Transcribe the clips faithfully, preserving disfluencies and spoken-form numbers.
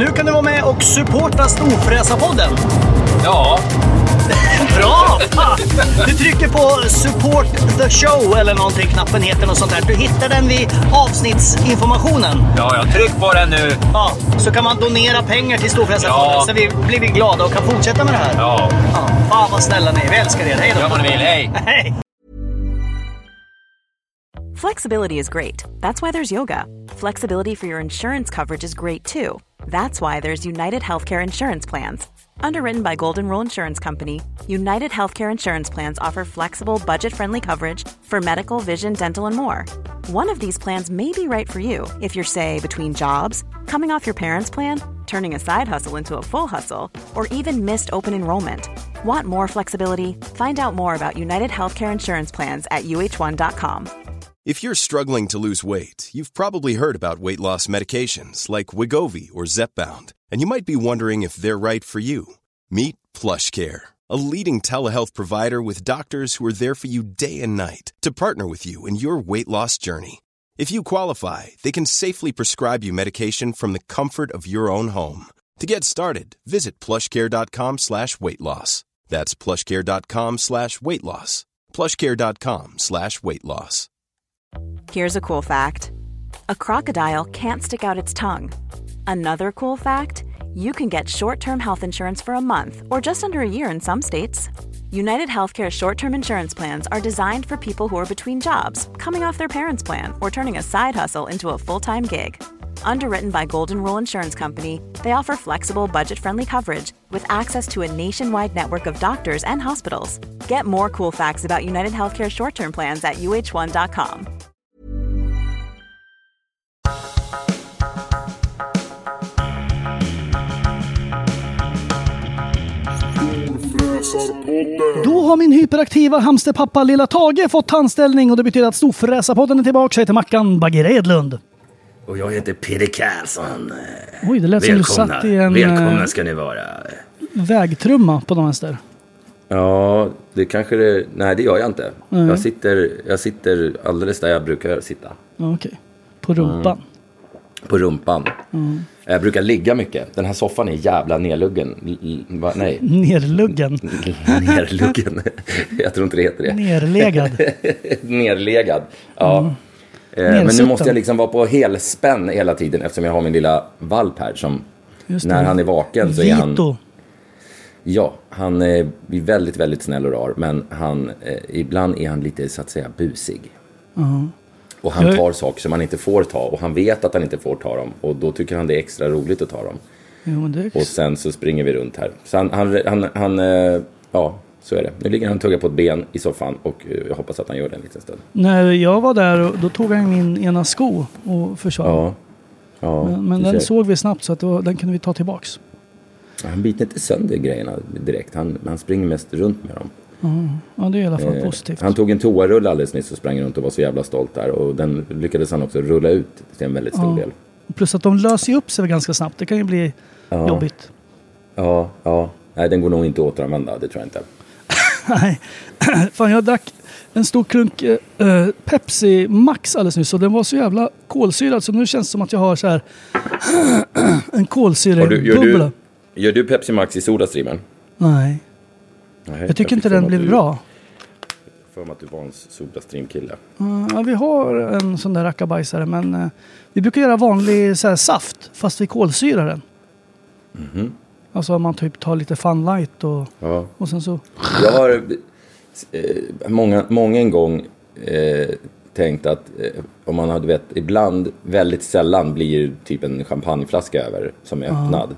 Nu kan du vara med och supporta Storfräsarpodden. Ja. Bra! Du trycker på support the show eller någonting, knappen heter något sånt där. Du hittar den vid avsnittsinformationen. Ja, jag tryck på den nu. Ja, så kan man donera pengar till Storfräsarpodden, ja. Så vi blir vi glada och kan fortsätta med det här. Ja. Ja, fan vad snälla ni är, vi älskar er. Hej då. Gör vad ni vill, hej. Hej. Flexibility is great. That's why there's yoga. Flexibility for your insurance coverage is great too. That's why there's United Healthcare Insurance Plans. Underwritten by Golden Rule Insurance Company, United Healthcare Insurance Plans offer flexible, budget-friendly coverage for medical, vision, dental, and more. One of these plans may be right for you if you're, say, between jobs, coming off your parents' plan, turning a side hustle into a full hustle, or even missed open enrollment. Want more flexibility? Find out more about United Healthcare Insurance Plans at U H one dot com. If you're struggling to lose weight, you've probably heard about weight loss medications like Wegovy or Zepbound, and you might be wondering if they're right for you. Meet PlushCare, a leading telehealth provider with doctors who are there for you day and night to partner with you in your weight loss journey. If you qualify, they can safely prescribe you medication from the comfort of your own home. To get started, visit plushcare.com slash weight loss. That's plushcare.com slash weight loss. plushcare.com slash weight loss. Here's a cool fact. A crocodile can't stick out its tongue. Another cool fact, you can get short-term health insurance for a month or just under a year in some states. United Healthcare short-term insurance plans are designed for people who are between jobs, coming off their parents' plan, or turning a side hustle into a full-time gig. Underwritten by Golden Rule Insurance Company, they offer flexible, budget-friendly coverage with access to a nationwide network of doctors and hospitals. Get more cool facts about United Healthcare short-term plans at U H one dot com. Då har min hyperaktiva hamsterpappa lilla Tage fått tandställning och det betyder att Storfräsarpodden är tillbaka. Jag heter Mackan Bagger Edlund. Och jag heter Peter Karlsson. Oj, det lät som du satt i en Välkomna ska ni vara. Vägtrumma på de vänster. Ja, det kanske det... Nej, det gör jag inte. Mm. Jag, sitter, jag sitter alldeles där jag brukar sitta. Okej, okay. På rumpan. Mm. På rumpan. Mm. Jag brukar ligga mycket. Den här soffan är jävla nerluggen. L- va? Nej. Nerluggen. Nerluggen. Jag tror inte det heter det. Nerlegad. Nerlegad. Ja. Mm. Eh, men nu måste jag liksom vara på helspänn hela tiden eftersom jag har min lilla valp här som när han är vaken så är han... Vito. Ja, han är väldigt, väldigt snäll och rar. Men han, eh, ibland är han lite så att säga busig. Uh-huh. Och han tar saker som han inte får ta. Och han vet att han inte får ta dem. Och då tycker han det är extra roligt att ta dem. Jo, men det är... Och sen så springer vi runt här. Så han, han, han, han eh, ja, så är det. Nu ligger han och tuggar på ett ben i soffan. Och jag hoppas att han gör det en liten stund. När jag var där, då tog han min ena sko och försvann. Ja. Ja, men men den ser. såg vi snabbt så att var, den kunde vi ta tillbaks. Han biter inte sönder grejerna direkt. Han, han springer mest runt med dem. Mm. Ja, det är i alla fall eh, positivt. Han tog en toarulle alldeles nyss och sprang runt och var så jävla stolt där. Och den lyckades han också rulla ut till en väldigt stor ja. del. Plus att de löser upp sig ganska snabbt. Det kan ju bli ja. jobbigt. Ja, ja. Nej, den går nog inte att återanvända. Det tror jag inte. Nej. Fan, jag drack en stor klunk eh, Pepsi Max alldeles nyss. Och den var så jävla kolsyrad. Så nu känns det som att jag har så här en kolsyrebubbla. Gör du Pepsi Max i sodastreamen? Nej. Nej. Jag tycker jag inte den blev du, bra. För att du var en sodastream-kille. Uh, ja, vi har en sån där rackabajsare. Men uh, vi brukar göra vanlig så här, saft. Fast vi kolsyrar den. Mm-hmm. Alltså man typ tar lite Fun Light och, ja. och sen så... Jag har eh, många, många en gång eh, tänkt att eh, om man hade vet, ibland väldigt sällan blir typ en champagneflaska över som är uh. öppnad.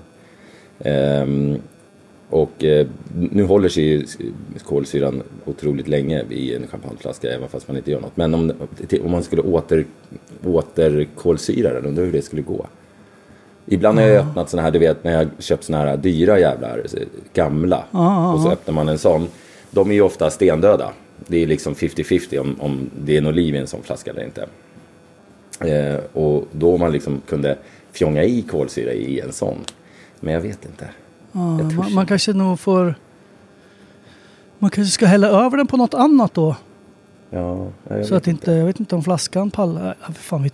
Um, och eh, nu håller sig ju kolsyran otroligt länge i en champagneflaska även fast man inte gör något. Men om, om man skulle åter, åter kolsyra den, undrar hur det skulle gå. Ibland har jag uh. öppnat såna här, du vet när jag köpt såna här dyra jävlar, gamla. Uh. Och så öppnar man en sån. De är ju ofta stendöda. Det är liksom fifty fifty om, om det är något liv i en sån flaska eller inte. Eh, och då man liksom kunde fjonga i kolsyra i en sån. Men jag vet inte. Ja, jag man, man kanske nog får... Man kanske ska hälla över den på något annat då. Ja, jag så att inte, jag vet inte om flaskan pallar. Ja, fan vet jag.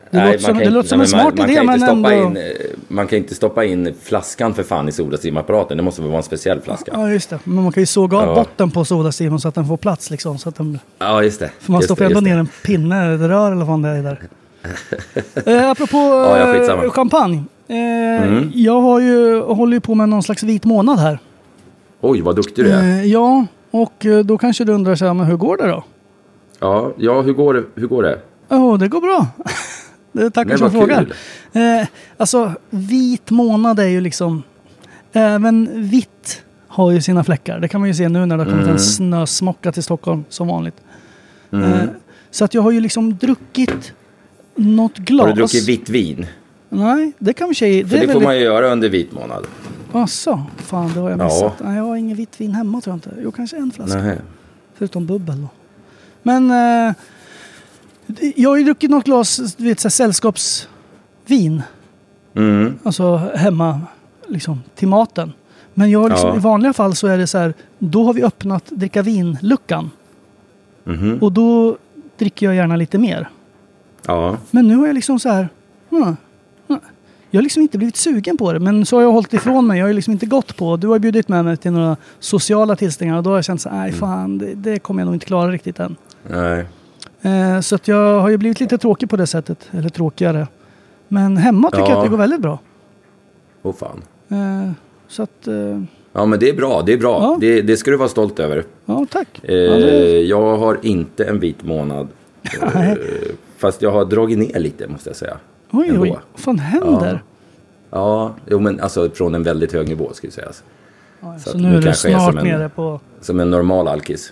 Det Nej, låter som, man kan det inte- låter som nej, en men smart man, idé, man kan men inte ändå... stoppa in, eh, man kan inte stoppa in flaskan för fan i SodaStream-apparaten. Det måste väl vara en speciell flaska. Ja, just det. Men man kan ju såga av Ja. botten på SodaStream så att den får plats liksom. Så att den... Ja, just det. För man just stoppar det, ändå just det. ner en pinne, ett rör eller vad det är där. eh, apropå Ja, ja, eh, skitsamma. champagne. Eh, Mm. Jag har ju, håller ju på med någon slags vit månad här. Oj, vad duktig du är. Eh, ja, och eh, då kanske du undrar så här, men hur går det då? Ja, ja hur, går det, hur går det? Ja, oh, det går bra. det tackar Men som vad frågar. kul. Eh, alltså, vit månad är ju liksom... Även vitt har ju sina fläckar. Det kan man ju se nu när det har kommit Mm. en snösmocka till Stockholm som vanligt. Mm. Eh, så att jag har ju liksom druckit något glas. Har du druckit vitt vin? Nej, det kan vi säga. För det, är får man ju göra under vit månad. Asså, fan det har jag Ja. missat. Nej, jag har ingen vitt vin hemma tror jag inte. Jo, kanske en flaska. Nej. Förutom bubbel då. Men eh, jag har ju druckit något glas, du vet, så här, sällskapsvin. Mm. Alltså hemma, liksom, till maten. Men jag har liksom, Ja. i vanliga fall så är det så här, då har vi öppnat dricka vin-luckan. Mhm. Och då dricker jag gärna lite mer. Ja. Men nu har jag liksom så här, hmm, hmm. jag har liksom inte blivit sugen på det. Men så har jag hållit ifrån mig, jag har ju liksom inte gått på. Du har bjudit med mig till några sociala tillställningar och då har jag känt så här, nej fan, det, det kommer jag nog inte klara riktigt än. Nej. Eh, så att jag har ju blivit lite tråkig på det sättet, eller tråkigare. Men hemma tycker Ja. jag att det går väldigt bra. Åh fan. Eh, så att, eh, Ja, men det är bra. Det är bra. Ja. Det, det ska du vara stolt över. ja tack. Eh, Ja, det- Jag har inte en vit månad. Eh, fast jag har dragit ner lite, måste jag säga. Oj, Ändå. oj, vad fan händer? Ja, jo, men alltså från en väldigt hög nivå, ska jag säga. Ja, Så så att nu nu är du kanske jag är snart som en- nere på... Som en normal alkis.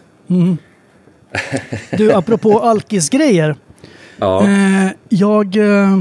Du, apropå alkisgrejer. Ja. Eh, jag... Eh,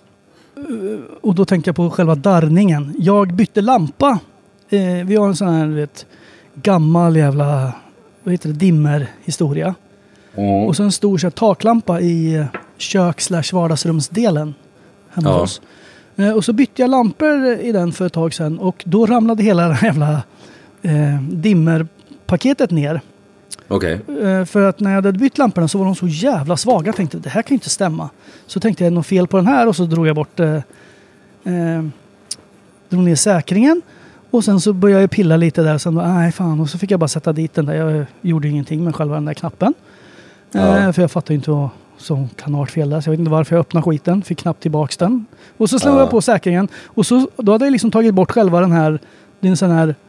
och då tänker jag på själva darrningen. Jag bytte lampa. Eh, vi har en sån här, du vet, gammal jävla, vad heter det, dimmerhistoria. Mm. Och så en stor så här, taklampa i eh, kök slash vardagsrumsdelen hemma Ja. hos oss. Eh, och så bytte jag lampor i den för ett tag sedan. Och då ramlade hela det här jävla eh, dimmerpaketet ner. Okej. Eh, För att när jag hade bytt lamporna så var de så jävla svaga. Jag tänkte, det här kan ju inte stämma. Så tänkte jag, något fel på den här och så drog jag bort eh, eh, drog ner säkringen. Och sen så började jag pilla lite där och sen, nej fan, och så fick jag bara sätta dit den där. Jag gjorde ingenting med själva den där knappen. Ja. Eh, för jag fattade inte vad som kan ha varit fel där. Så jag vet inte varför jag öppnade skiten. Fick knappt tillbaks den. Och så slog Ja. jag på säkringen. Och så, då hade jag liksom tagit bort själva den här, det är en sån här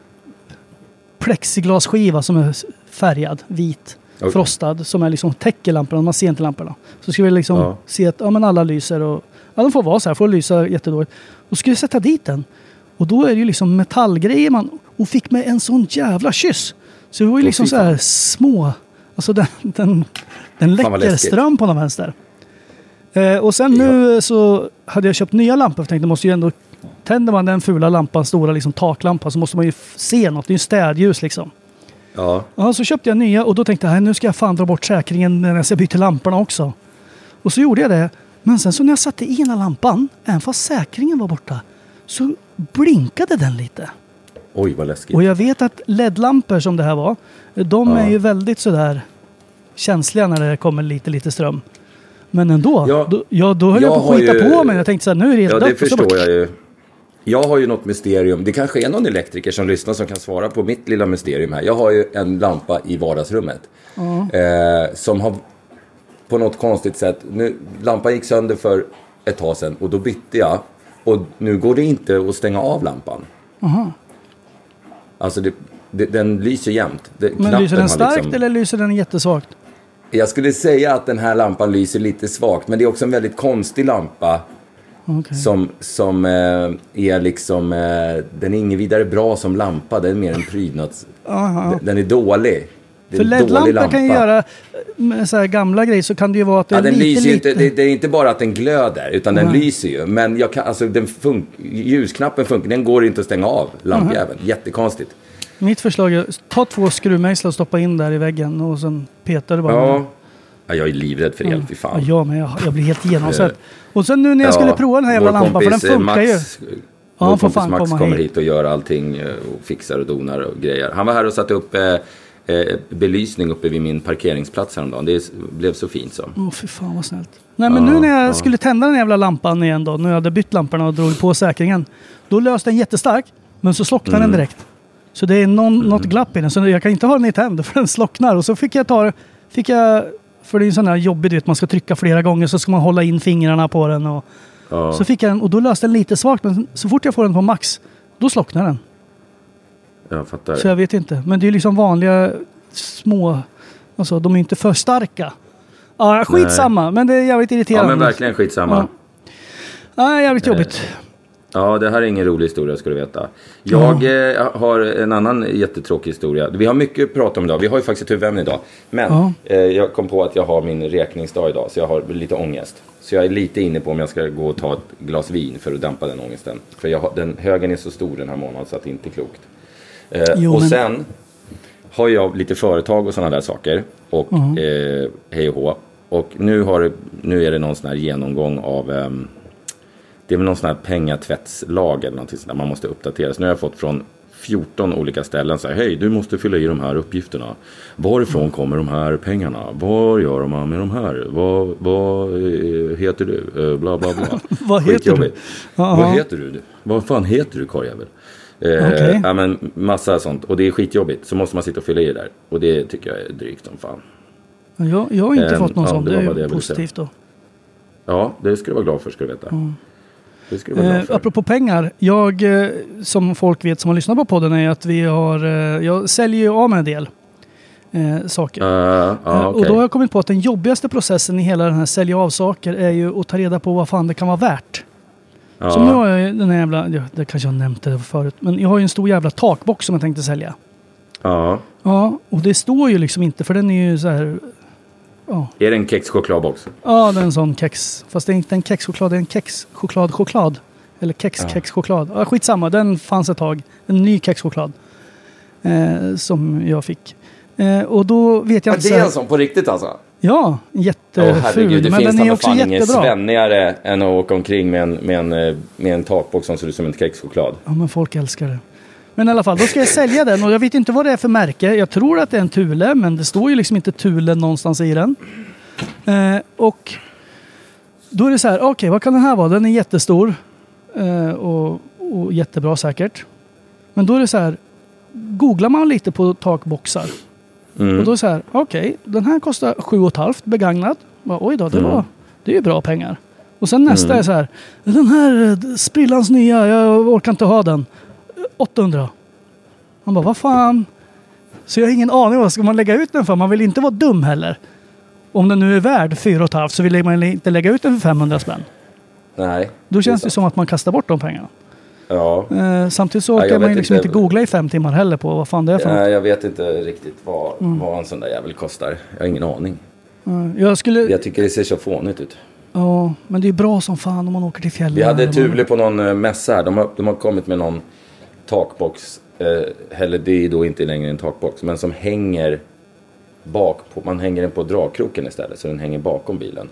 plexiglasskiva som är färgad, vit, Okej. frostad, som är liksom täcker lamporna, man ser inte lamporna. Så ska vi liksom Ja. se att ja, men alla lyser och ja, de får vara så här, får lysa jättedåligt. Och skulle jag sätta dit den. Och då är det ju liksom metallgrejer man, och fick med en sån jävla kyss. Så det var ju Åh, liksom fy så här fan. små, alltså den, den, den Fan, vad läcker läskigt. ström på den vänster. Eh, och sen nu så hade jag köpt nya lampor för jag tänkte, måste ju ändå, tänder man den fula lampan, stora liksom taklampan, så måste man ju f- se något. Det är ju städljus liksom. Ja. Ja, så köpte jag nya och då tänkte jag, nu ska jag fan dra bort säkringen när jag ska byta lamporna också. Och så gjorde jag det. Men sen så när jag satte i ena lampan, även fast säkringen var borta, så blinkade den lite. Oj, vad läskigt. Och jag vet att L E D-lampor som det här var, de Ja. är ju väldigt sådär känsliga när det kommer lite, lite ström. Men ändå, Ja. då, ja, då höll jag, Jag på att skita har ju- på mig. Jag tänkte så här, nu är det helt Ja, dött. det Och så förstår bara- jag ju. Jag har ju något mysterium. Det kanske är någon elektriker som lyssnar som kan svara på mitt lilla mysterium här. Jag har ju en lampa i vardagsrummet. Eh, som har på något konstigt sätt... Nu, lampan gick sönder för ett tag sedan och då bytte jag. Och nu går det inte att stänga av lampan. Alltså det, det, den lyser jämt. Det, Men knappen lyser den har starkt liksom- eller lyser den jättesvagt? Jag skulle säga att den här lampan lyser lite svagt. Men det är också en väldigt konstig lampa. Okej. Som, som eh, är liksom, eh, den är ingen vidare bra som lampa, den är mer en prydnads. Aha. Den, den är dålig. Det är För en L E dålig D-lampor lampa. kan ju göra, med så här gamla grejer så kan det ju vara att det Ja, är den lite, lyser ju lite... inte, det, det är inte bara att den glöder, utan den Nej. lyser ju. Men jag kan, alltså, den fun- ljusknappen funkar, den går inte att stänga av, lampjäveln. Jättekonstigt. Mitt förslag är, ta två skruvmejslar och stoppa in där i väggen och sen petar du bara. Ja. Ja, jag är livrädd för el, fy Ja, fan. jag med. Jag, jag blir helt genomsvett. Och sen nu när jag skulle prova den här jävla vår lampan, för den kompis, eh, funkar ju. Max, Ja, vår han får kompis fan Max komma kommer hit. hit och gör allting eh, och fixar och donar och grejer. Han var här och satte upp eh, eh, belysning uppe vid min parkeringsplats häromdagen. Det blev så fint så. Åh, oh, fy fan vad snällt. Nej, men ja, nu när jag ja. skulle tända den jävla lampan igen då, när jag hade bytt lamporna och drog på säkringen, då löste den jättestark, men så slocknade mm. den direkt. Så det är någon, mm. något glapp i den, så jag kan inte ha den i tänd för den slocknar. Och så fick jag ta fick jag, för det är en sån här jobbig, du vet, man ska trycka flera gånger, så ska man hålla in fingrarna på den. Och, ja. Så fick jag den, och då löste den lite svagt, men så fort jag får den på max, då slocknar den. Jag fattar. Så jag vet inte. Men det är liksom vanliga små... Alltså, de är inte för starka. Ja, skitsamma. Nej. Men det är jävligt irriterande. Ja, men verkligen skitsamma. Ja, ja jävligt eh. jobbigt. Ja, det här är ingen rolig historia, ska du veta. Jag ja. eh, har en annan jättetråkig historia. Vi har mycket att prata om idag. Vi har ju faktiskt ett huvudämne idag. Men ja. eh, jag kom på att jag har min räkningsdag idag. Så jag har lite ångest. Så jag är lite inne på om jag ska gå och ta ett glas vin för att dämpa den ångesten. För jag har, den högen är så stor den här månaden så att det inte är klokt. Eh, jo, och men... sen har jag lite företag och sådana där saker. Och uh-huh. eh, hej och hå. Och nu, har, nu är det någon sån här genomgång av... Eh, det är väl någon sån här pengatvättslag eller någonting sånt där man måste uppdatera. Så nu har jag fått från fjorton olika ställen så här, hej, du måste fylla i de här uppgifterna. Varifrån kommer de här pengarna? Vad gör man med de här? Vad, vad heter du? Bla bla bla. Vad heter du? Vad heter du? Vad fan heter du, korjävel? Eh, okay. Ja, men massa sånt. Och det är skitjobbigt. Så måste man sitta och fylla i det där. Och det tycker jag är drygt som fan. Jag, jag har inte eh, fått någon ja, sån. Det, det är det positivt då. Ja, det ska du vara glad för, ska du veta. Mm. Det ska du vara glad för. Eh, apropå pengar. Jag, eh, som folk vet som har lyssnat på podden, är att vi har... Eh, jag säljer ju av med en del eh, saker. Uh, uh, okay. Och då har jag kommit på att den jobbigaste processen i hela den här sälja av saker är ju att ta reda på vad fan det kan vara värt. Ja. Så nu har jag den här jävla, ja, det kanske jag nämnde det förut, men jag har ju en stor jävla takbox som jag tänkte sälja. Ja. Ja, och det står ju liksom inte, för den är ju så här... Ja. Är det en kexchokladbox? Ja, det är en sån kex. Fast det är inte en kexchoklad, det är en kexchoklad-choklad. Eller kex-kexchoklad. Ja. Ja, skitsamma, den fanns ett tag. En ny kexchoklad. Eh, som jag fick. Eh, och då vet jag inte... Ja, det är en sån på riktigt alltså? Ja, jätteful. Oh, herregud, det men finns den är också jättebra. Svennigare än att åka omkring med en, med en, med en takbox som ser ut som en kexchoklad. Ja, men folk älskar det. Men i alla fall, då ska jag sälja den. Och jag vet inte vad det är för märke. Jag tror att det är en Thule, men det står ju liksom inte Thule någonstans i den. Eh, och då är det så här, okej, okay, vad kan den här vara? Den är jättestor. Eh, och, och jättebra säkert. Men då är det så här, googlar man lite på takboxar. Mm. Och då är det så här, okej, okay, den här kostar sju och ett halvt begagnad. Bara, oj då, det, mm. var, det är ju bra pengar. Och sen nästa mm. är så här, den här sprillans nya, jag orkar inte ha den. åttahundra. Man bara, vad fan? Så jag har ingen aning vad ska man lägga ut den för. Man vill inte vara dum heller. Om den nu är värd fyra och ett halvt så vill man inte lägga ut den för femhundra spänn. Nej. Då känns det, det som att man kastar bort de pengarna. Ja. Eh, samtidigt så kan man ju liksom inte googla i fem timmar heller på vad fan det är för ja, något. Jag vet inte riktigt vad, mm. vad en sån där jävel kostar. Jag har ingen aning. Mm. Jag, skulle... jag tycker det ser så fånigt ut. Ja, men det är bra som fan om man åker till fjällen. Vi hade Thule på någon uh, mässa här. De har, de har kommit med någon takbox. Uh, eller det är då inte längre en takbox. Men som hänger bak på. Man hänger den på dragkroken istället. Så den hänger bakom bilen.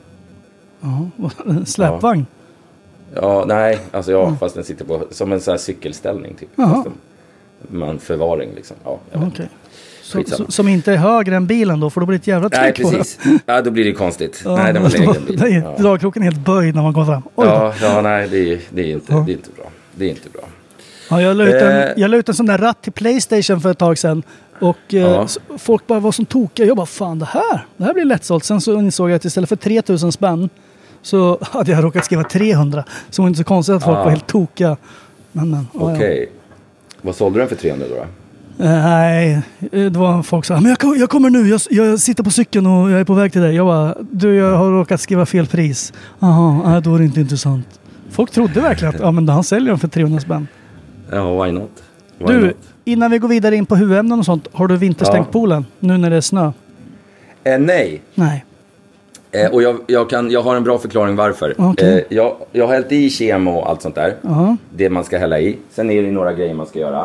Ja, en släpvagn. Ja. Ja, nej, alltså ja, mm. fast den sitter på som en sån här cykelställning typ. Fast en, man förvaring liksom. Ja, jag okay. så, så, som inte är högre än bilen då, för då blir det ett jävla tryck. Nej, precis. På det. Ja, då blir det konstigt. Ja, nej, den var lägre än bilen. Ja. Dragkroken är helt böjd när man kommer fram. Oj, ja, ja, nej, det är, det är inte, ja. det är inte bra. Det är inte bra. Ja, jag la ut en, eh. jag la ut en sån där ratt till PlayStation för ett tag sedan. Och ja. eh, folk bara var som tokiga. Jag bara, fan det här, det här blir lättsålt. Sen så insåg jag att istället för tre tusen spänn så hade jag råkat skriva trehundra. Så det var inte så konstigt att folk ah. var helt tokiga. Men, men, Okej. Okay. Ja. Vad sålde du den för trehundra då? Uh, nej, det var folk som sa, men jag, jag kommer nu, jag, jag sitter på cykeln och jag är på väg till dig. Jag bara, du jag har råkat skriva fel pris. Jaha, äh, då är det inte intressant. Folk trodde verkligen att ja, men han säljer den för trehundra spänn. Ja, why not? Why du, not? Innan vi går vidare in på huvudämnen och sånt, har du vinterstängt ja. poolen nu när det är snö? Eh, nej. Nej. Eh, och jag, jag, kan, jag har en bra förklaring varför. Okay. Eh, jag, jag har hällt i kemo och allt sånt där. Uh-huh. Det man ska hälla i. Sen är det några grejer man ska göra.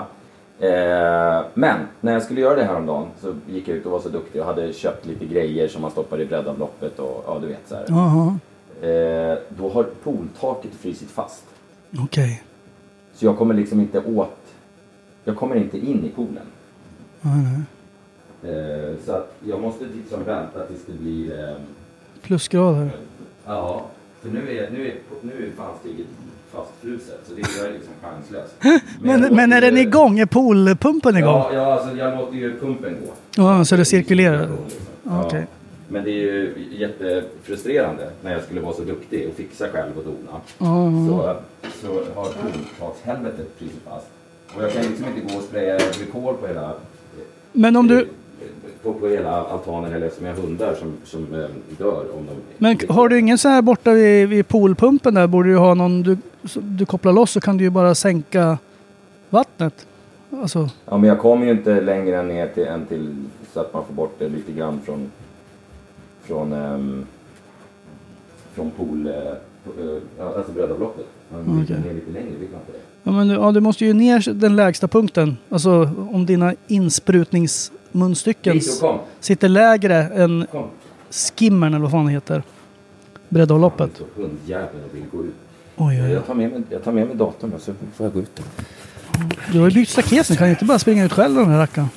Eh, men när jag skulle göra det här om dagen så gick jag ut och var så duktig. Jag hade köpt lite grejer som man stoppar i breddavloppet och ja, du vet så här. Uh-huh. Eh, då har pooltaket frysit fast. Okej. Okay. Så jag kommer liksom inte åt. Jag kommer inte in i poolen. Uh-huh. Eh, så att jag måste liksom vänta tills det blir... Eh, Plusgrader. Ja, för nu är, nu är, nu är fan stiget fastfruset, så det är liksom chanslöst. Men, men, men är den igång? Är poolpumpen igång? Ja, ja alltså jag låter ju pumpen gå. Ja, så det cirkulerar? Liksom. Ja. Okej. Okay. Men det är ju jättefrustrerande när jag skulle vara så duktig och fixa själv och dona. Mm. Så, så har pooltakshelvetet frysit fast. Och jag kan liksom inte gå och spraya glykol på hela... Men om du... På, på hela altanen eller som jag hundar som, som äh, dör om de... Men har du ingen så här borta vid, vid poolpumpen där? Borde du ha någon... Du, du kopplar loss så kan du ju bara sänka vattnet. Alltså... Ja, men jag kommer ju inte längre ner till en till så att man får bort det lite grann från... Från... Ähm, från pool... Äh, alltså brödavloppet. Man okay. ner lite längre, det kan inte det. Ja, men ja, du måste ju ner den lägsta punkten. Alltså om dina insprutningsmunstycken sitter lägre än kom. Skimmern eller vad fan det heter. Breddavloppet. Ja, hundjäveln vill gå ut. Oj, oj, oj. Jag tar med mig, jag tar med mig datorn så får jag gå ut. Du har ju byggt staket, så kan inte bara springa ut själv den här rackaren.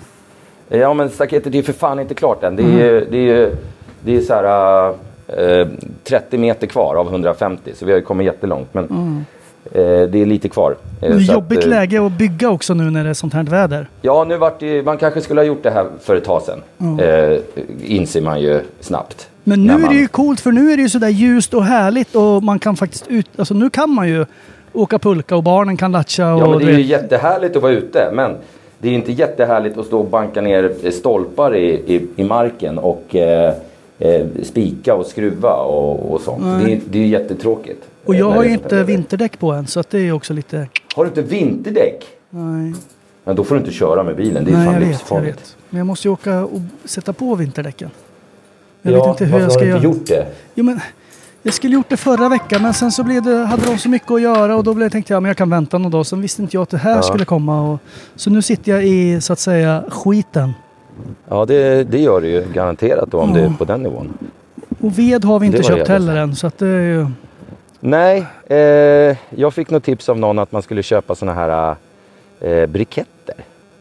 Ja, men staketet är ju för fan inte klart än. Det är ju mm. det är, det är så här äh, trettio meter kvar av hundrafemtio, så vi har ju kommit jättelångt. Men mm. äh, det är lite kvar. Det är jobbigt att, läge att bygga också nu när det är sånt här väder. Ja, nu vart det, man kanske skulle ha gjort det här för ett tag sedan. Mm. Äh, inser man ju snabbt. Men nu man... är det ju coolt, för nu är det ju sådär ljust och härligt och man kan faktiskt ut, alltså nu kan man ju åka pulka och barnen kan latcha. Och ja, men det är ju jättehärligt att vara ute, men det är inte jättehärligt att stå och banka ner stolpar i, i, i marken och eh, eh, spika och skruva och, och sånt. Det är, det är jättetråkigt. Och jag har ju inte vinterdäck på än, så att det är också lite... Har du inte vinterdäck? Nej. Men då får du inte köra med bilen, det är Nej, fan jag livsfarligt. vet, jag vet. Men jag måste ju åka och sätta på vinterdäcken. Jag ja, vet inte hur jag ska har du göra. inte gjort det? Jo, men jag skulle gjort det förra veckan, men sen så blev det, hade de så mycket att göra och då blev, tänkte jag men jag kan vänta någon dag. Sen visste inte jag att det här ja. skulle komma. Och, så nu sitter jag i, så att säga, skiten. Ja, det, det gör det ju garanterat då, om ja. det är på den nivån. Och ved har vi inte köpt heller än, så att det är ju... Nej, eh, jag fick något tips av någon att man skulle köpa såna här eh, briketter.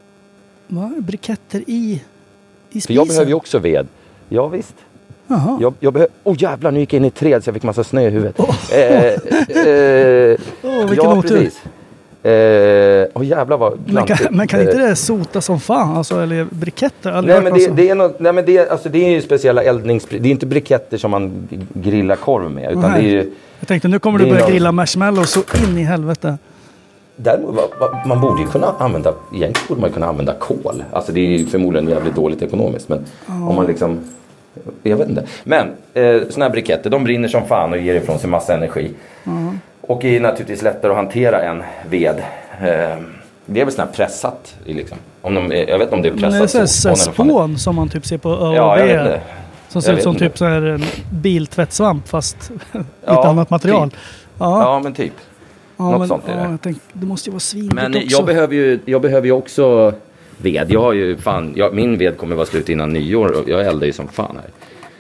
Va? Briketter i, i spisen? För jag behöver ju också ved. Ja, visst. Jaha. Jag, jag behöver... Åh oh, jävlar, nu gick jag in i ett träd så jag fick massa snö i huvudet. Åh, oh. eh, eh, oh, vilken ja, otur. Precis. Åh eh, oh, jävlar vad men kan, men kan inte det sota som fan? Alltså, eller briketter? Nej men det, det är något, nej men det, alltså, det är ju speciella eldnings... Det är inte briketter som man grillar korv med. Utan det är ju, jag tänkte nu kommer du börja någon... grilla marshmallows så in i helvete. Där, man borde ju kunna använda... Egentligen borde man kunna använda kol. Alltså det är ju förmodligen jävligt dåligt ekonomiskt. Men oh. om man liksom... Jag vet inte. Men eh, såna här briketter, de brinner som fan och ger ifrån sig massa energi. Mm. Och är naturligtvis lättare att hantera än ved. Eh, det är väl sån här pressat i liksom. Om de, jag vet inte om det är pressat. Men det är så här spån som man typ ser på Ö och ja, jag V. vet inte. Som ser ut som typ så här en biltvättsvamp fast lite ja, annat material. Typ. Ja. ja, men typ. Ja, Något men, sånt är det. Ja, jag tänkte, det måste ju vara svinigt men också. jag behöver ju, jag behöver ju också ved. Jag har ju fan, jag, min ved kommer vara slut innan nyår och jag eldar ju som fan här.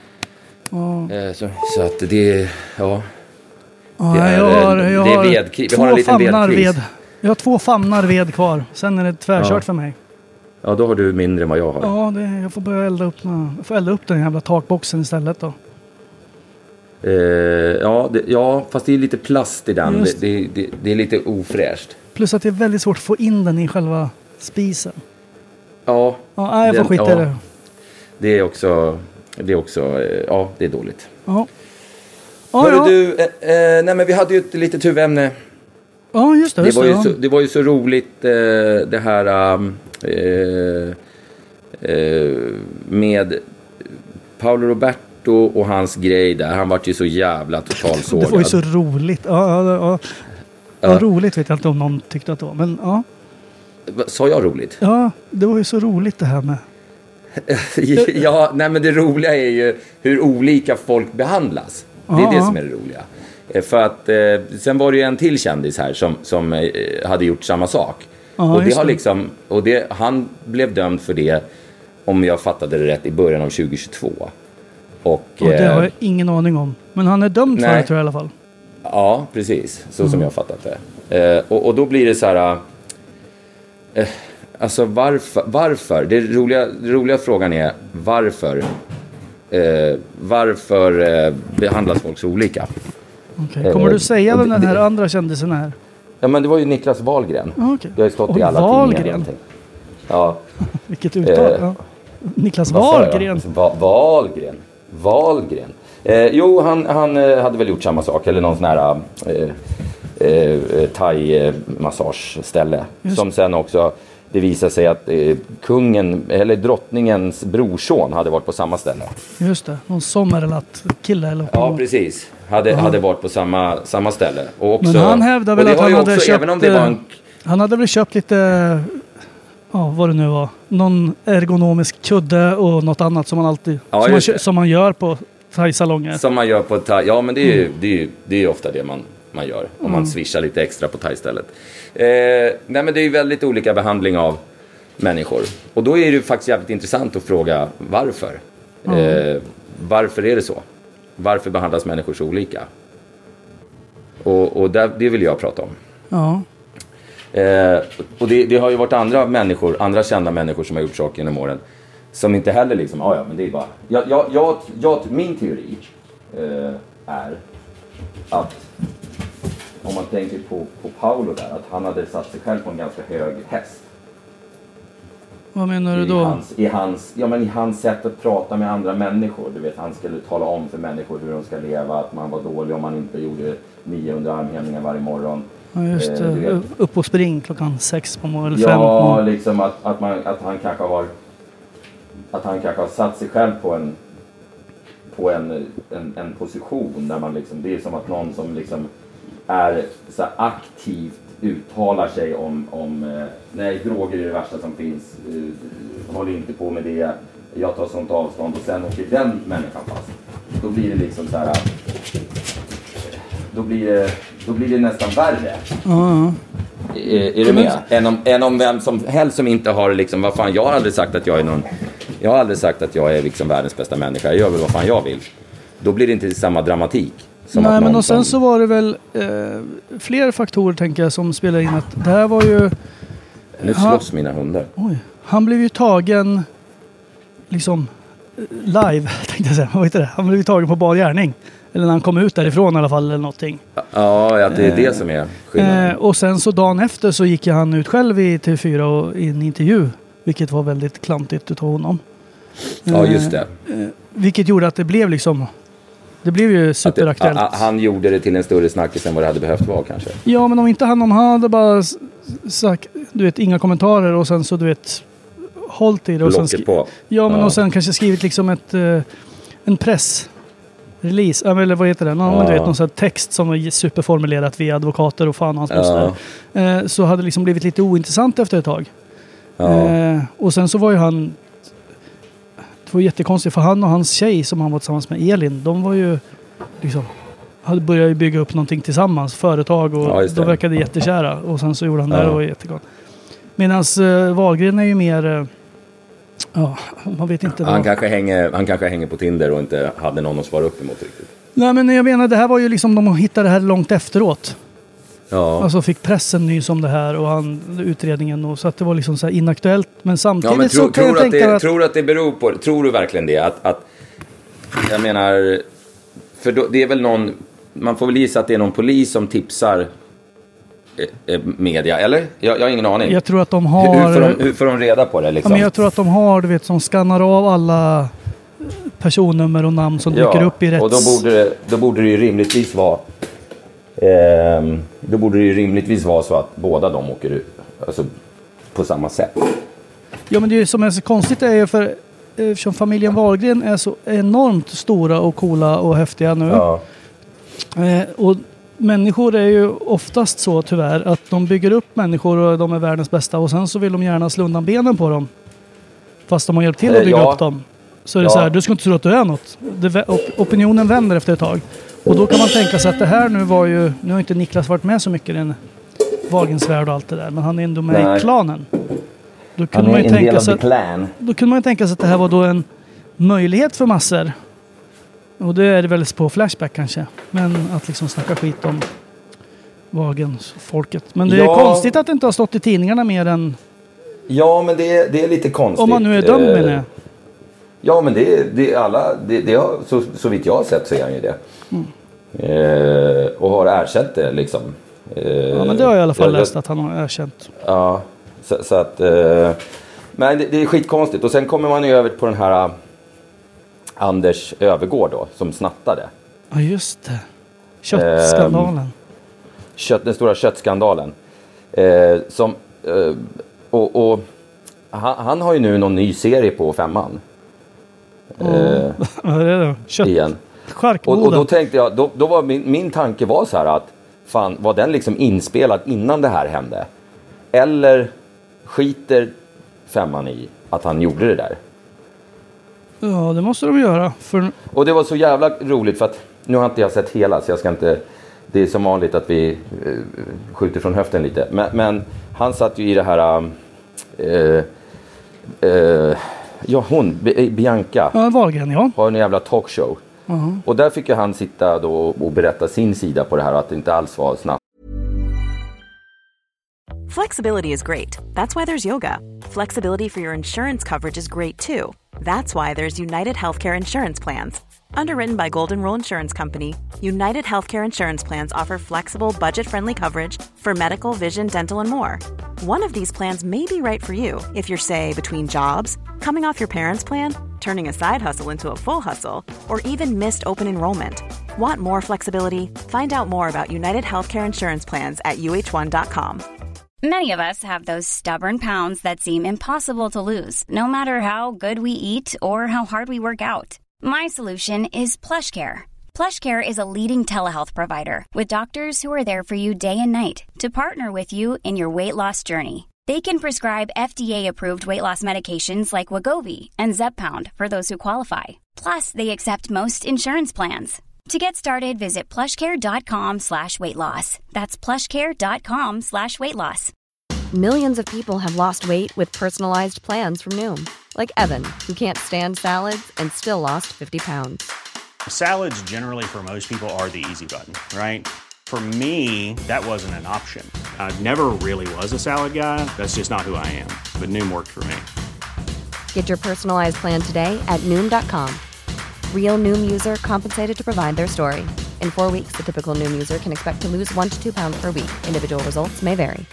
Ja. Eh, så, så att det, ja. Ja, det är, jag har, jag det är har vedkris. Vi två har en liten famnar vedkris. ved. Jag har två famnar ved kvar. Sen är det tvärkört ja. för mig. Ja, då har du mindre än vad jag har. Ja, det, jag får börja elda upp, jag får elda upp den jävla takboxen istället då. Eh, ja, det, ja, fast det är lite plast i den. Det, det, det, det är lite ofräscht. Plus att det är väldigt svårt att få in den i själva spisen. Ja. Ja, nej, jag får skita i det. Det är också, det är också, ja, det är dåligt. Ja. Ja, Hörru ja. du, eh, eh, nej men vi hade ju ett litet huvudämne. Ja, just det. Det just var, det, ju ja. så, det var ju så roligt eh, det här um, eh, eh, med Paolo Roberto och hans grej där. Han var ju så jävla totalsågad. Det var ju så roligt. Ja, ja, ja. Ja. Ja, roligt vet jag inte om någon tyckte att det var. Men ja. Sa jag roligt? Ja, det var ju så roligt det här med. Ja, nej men det roliga är ju hur olika folk behandlas. Det är ja. det som är det roliga. För att eh, sen var det ju en till kändis här som, som eh, hade gjort samma sak. Ja, och det har det. liksom, och det, han blev dömd för det, om jag fattade det rätt, i början av tjugohundratjugotvå. Och, och det eh, har jag ingen aning om. Men han är dömd nej. för det tror jag i alla fall. Ja, precis. Så mm. som jag fattat det. Eh, och, och då blir det så här... Eh, alltså varför, varför? Det roliga, det roliga frågan är varför eh, varför eh, behandlas folk så olika? Okay. Kommer du säga eh, vem den här det, andra kändisen är? Ja, men det var ju Niklas Wahlgren. Ah, okay. Det har ju stått Oj, i alla Wahlgren. tidningar. Ja. Vilket uttal. Eh, ja. Niklas Wahlgren. Va- Wahlgren. Wahlgren. Eh, jo, han, han eh, hade väl gjort samma sak. Eller någon sån här eh, eh, thai-massageställe. Som sen också, det visade sig att eh, kungen, eller drottningens brorson hade varit på samma ställe. Just det, någon sommarrelat kille eller Ja, något. Precis. Hade, uh-huh. hade varit på samma, samma ställe. Och också, men han hävdade väl att han hade också, köpt... Även om det var en... Han hade väl köpt lite... Ja, vad det nu var. Någon ergonomisk kudde och något annat som man alltid... Ja, som, man, som man gör på thai-salonger. Som man gör på thai... Ja, men det är ju, mm. det är ju, det är ju ofta det man, man gör. Om mm. man swishar lite extra på thai-stället. Eh, nej, men det är ju väldigt olika behandling av människor. Och då är det ju faktiskt jävligt intressant att fråga varför. Mm. Eh, varför är det så? Varför behandlas människor så olika? Och, och där, det vill jag prata om. Ja. Eh, och det, det har ju varit andra människor, andra kända människor som har gjort saker genom åren. Som inte heller liksom, ja ja men det är bara... Jag, jag, jag, jag, min teori eh, är att om man tänker på, på Paolo där, att han hade satt sig själv på en ganska hög häst. Vad menar du då? I hans, i hans, ja, men i hans sätt att prata med andra människor. Du vet, han skulle tala om för människor hur de ska leva. Att man var dålig om man inte gjorde niohundra armhävningar varje morgon. Ja, just det. Eh, upp och spring klockan sex på morgonen. Ja, fem på liksom att, att, man, att han kanske har att han kanske har satt sig själv på en på en, en, en position där man liksom, det är som att någon som liksom är så här aktivt uttalar sig om, om eh, nej, droger är det värsta som finns, eh, håll inte på med det, jag tar sånt avstånd, och sen åker den människan fast. Då blir det liksom så här, då blir det, då blir det nästan värre. Uh-huh. Är, är du med? Än om, än om vem som helst som inte har liksom, vad fan, jag har aldrig sagt att jag är någon, jag har aldrig sagt att jag är liksom världens bästa människa, jag gör väl vad fan jag vill. Då blir det inte samma dramatik. Nej, men och sen som... så var det väl eh, fler faktorer, tänker jag, som spelar in. Att det här var ju... Nu slåss han, mina hundar. Oj, han blev ju tagen liksom live, tänkte jag säga. Vad heter det? Han blev ju tagen på bar gärning. Eller när han kom ut därifrån i alla fall, eller någonting. Ja, ja, det är det som är skillnaden. Eh, och sen så dagen efter så gick han ut själv i T V fyra och i en intervju. Vilket var väldigt klantigt utav honom. Eh, ja, just det. Eh, vilket gjorde att det blev liksom... Det blev ju superaktuellt. Det, han gjorde det till en större snackis än vad det hade behövt vara kanske. Ja, men om inte han, om han hade bara sagt, du vet, inga kommentarer och sen så, du vet, hållt i det. Och sen skri- på. Ja, men ja. och sen kanske skrivit liksom ett, uh, en pressrelease, eller vad heter det? Någon, ja. Du vet, någon sån här text som var superformulerat via advokater och fan hans moster. Ja. Uh, så hade det liksom blivit lite ointressant efter ett tag. Ja. Uh, och sen så var ju han... Det var jättekonstigt, för han och hans tjej som han var tillsammans med, Elin, de var ju liksom, hade börjat ju bygga upp någonting tillsammans, företag, och ja, de verkade jättekära, och sen så gjorde han ja. det och var jättekonstigt. Medan uh, Wahlgren är ju mer uh, ja, man vet inte han vad. kanske hänger, han kanske hänger på Tinder och inte hade någon att svara upp emot riktigt. Nej, men jag menar, det här var ju liksom, de hittade det här långt efteråt. Ja. Alltså fick pressen nys om det här och han, utredningen, och så att det var liksom så här inaktuellt, men samtidigt ja, men tro, så kan tror jag tänka det, att... Tror du att det beror på, tror du verkligen det? Att, att jag menar, för då, det är väl någon, man får väl gissa att det är någon polis som tipsar eh, media, eller? Jag, jag har ingen aning. Jag tror att de har... Hur, hur, får, de, hur får de reda på det liksom? Ja, men jag tror att de har, du vet, som skannar av alla personnummer och namn som ja, dyker upp i rätts... och då borde det, då borde det ju rimligtvis vara eh, då borde det ju rimligtvis vara så att båda de åker ut, alltså på samma sätt. Ja, men det är som är så konstigt är ju, för eftersom familjen Wahlgren är så enormt stora och coola och häftiga nu. Ja. Eh, och människor är ju oftast så, tyvärr, att de bygger upp människor och de är världens bästa, och sen så vill de gärna slå undan benen på dem. Fast de har hjälpt till att bygga ja. upp dem. Så är det ja. så här, du ska inte tro att du är något. Det, opinionen vänder efter ett tag. Och då kan man tänka sig att det här nu var ju, nu har inte Niklas varit med så mycket i den Wahlgrens värld och allt det där, men han är ändå med Nej. i klanen. Då kunde man ju tänka sig att, då kunde man ju tänka sig att det här var då en möjlighet för massor. Och det är det väl på Flashback kanske. Men att liksom snacka skit om Wahlgrens folket. Men det är ja. konstigt att det inte har stått i tidningarna mer än Ja, men det är, det är lite konstigt. Om man nu är dömd med det. Ja, men det är, det är alla... Det, det har, så, så vitt jag har sett så är han ju det. Mm. Eh, och har erkänt det liksom. Eh, ja, men det har jag i alla fall jag, läst att han har erkänt. Ja, så, så att... Eh, men det, det är skitkonstigt. Och sen kommer man ju över på den här... Uh, Anders Övergård då, som snattade. Ja, just det. Köttskandalen. Eh, kött, den stora köttskandalen. Eh, som... Eh, och... och han, han har ju nu någon ny serie på femman. Oh. Eh, vad är det då? Kött. Igen. Och, och då tänkte jag, då, då var min, min tanke var så här att fan, var den liksom inspelad innan det här hände? Eller skiter femman i att han gjorde det där? Ja, det måste de göra. För... Och det var så jävla roligt för att nu har inte jag sett hela så jag ska inte... Det är som vanligt att vi eh, skjuter från höften lite. Men, men han satt ju i det här... Eh, eh, ja, hon, Bianca. Ja, Wahlgren, ja. Har en jävla talkshow. Uh-huh. Och där fick ju han sitta då och berätta sin sida på det här att det inte alls var snabbt. Flexibility is great. That's why there's yoga. Flexibility for your insurance coverage is great too. That's why there's United Healthcare Insurance Plans. Underwritten by Golden Rule Insurance Company, United Healthcare Insurance Plans offer flexible, budget-friendly coverage for medical, vision, dental, and more. One of these plans may be right for you if you're, say, between jobs, coming off your parents' plan, turning a side hustle into a full hustle, or even missed open enrollment. Want more flexibility? Find out more about United Healthcare Insurance Plans at U H one dot com. Many of us have those stubborn pounds that seem impossible to lose, no matter how good we eat or how hard we work out. My solution is PlushCare. PlushCare is a leading telehealth provider with doctors who are there for you day and night to partner with you in your weight loss journey. They can prescribe F D A-approved weight loss medications like Wegovy and Zepbound for those who qualify. Plus, they accept most insurance plans. To get started, visit plushcare.com slash weight loss. That's plushcare.com slash weight loss. Millions of people have lost weight with personalized plans from Noom. Like Evan, who can't stand salads and still lost fifty pounds. Salads generally for most people are the easy button, right? For me, that wasn't an option. I never really was a salad guy. That's just not who I am. But Noom worked for me. Get your personalized plan today at Noom dot com. Real Noom user compensated to provide their story. In four weeks, the typical Noom user can expect to lose one to two pounds per week. Individual results may vary.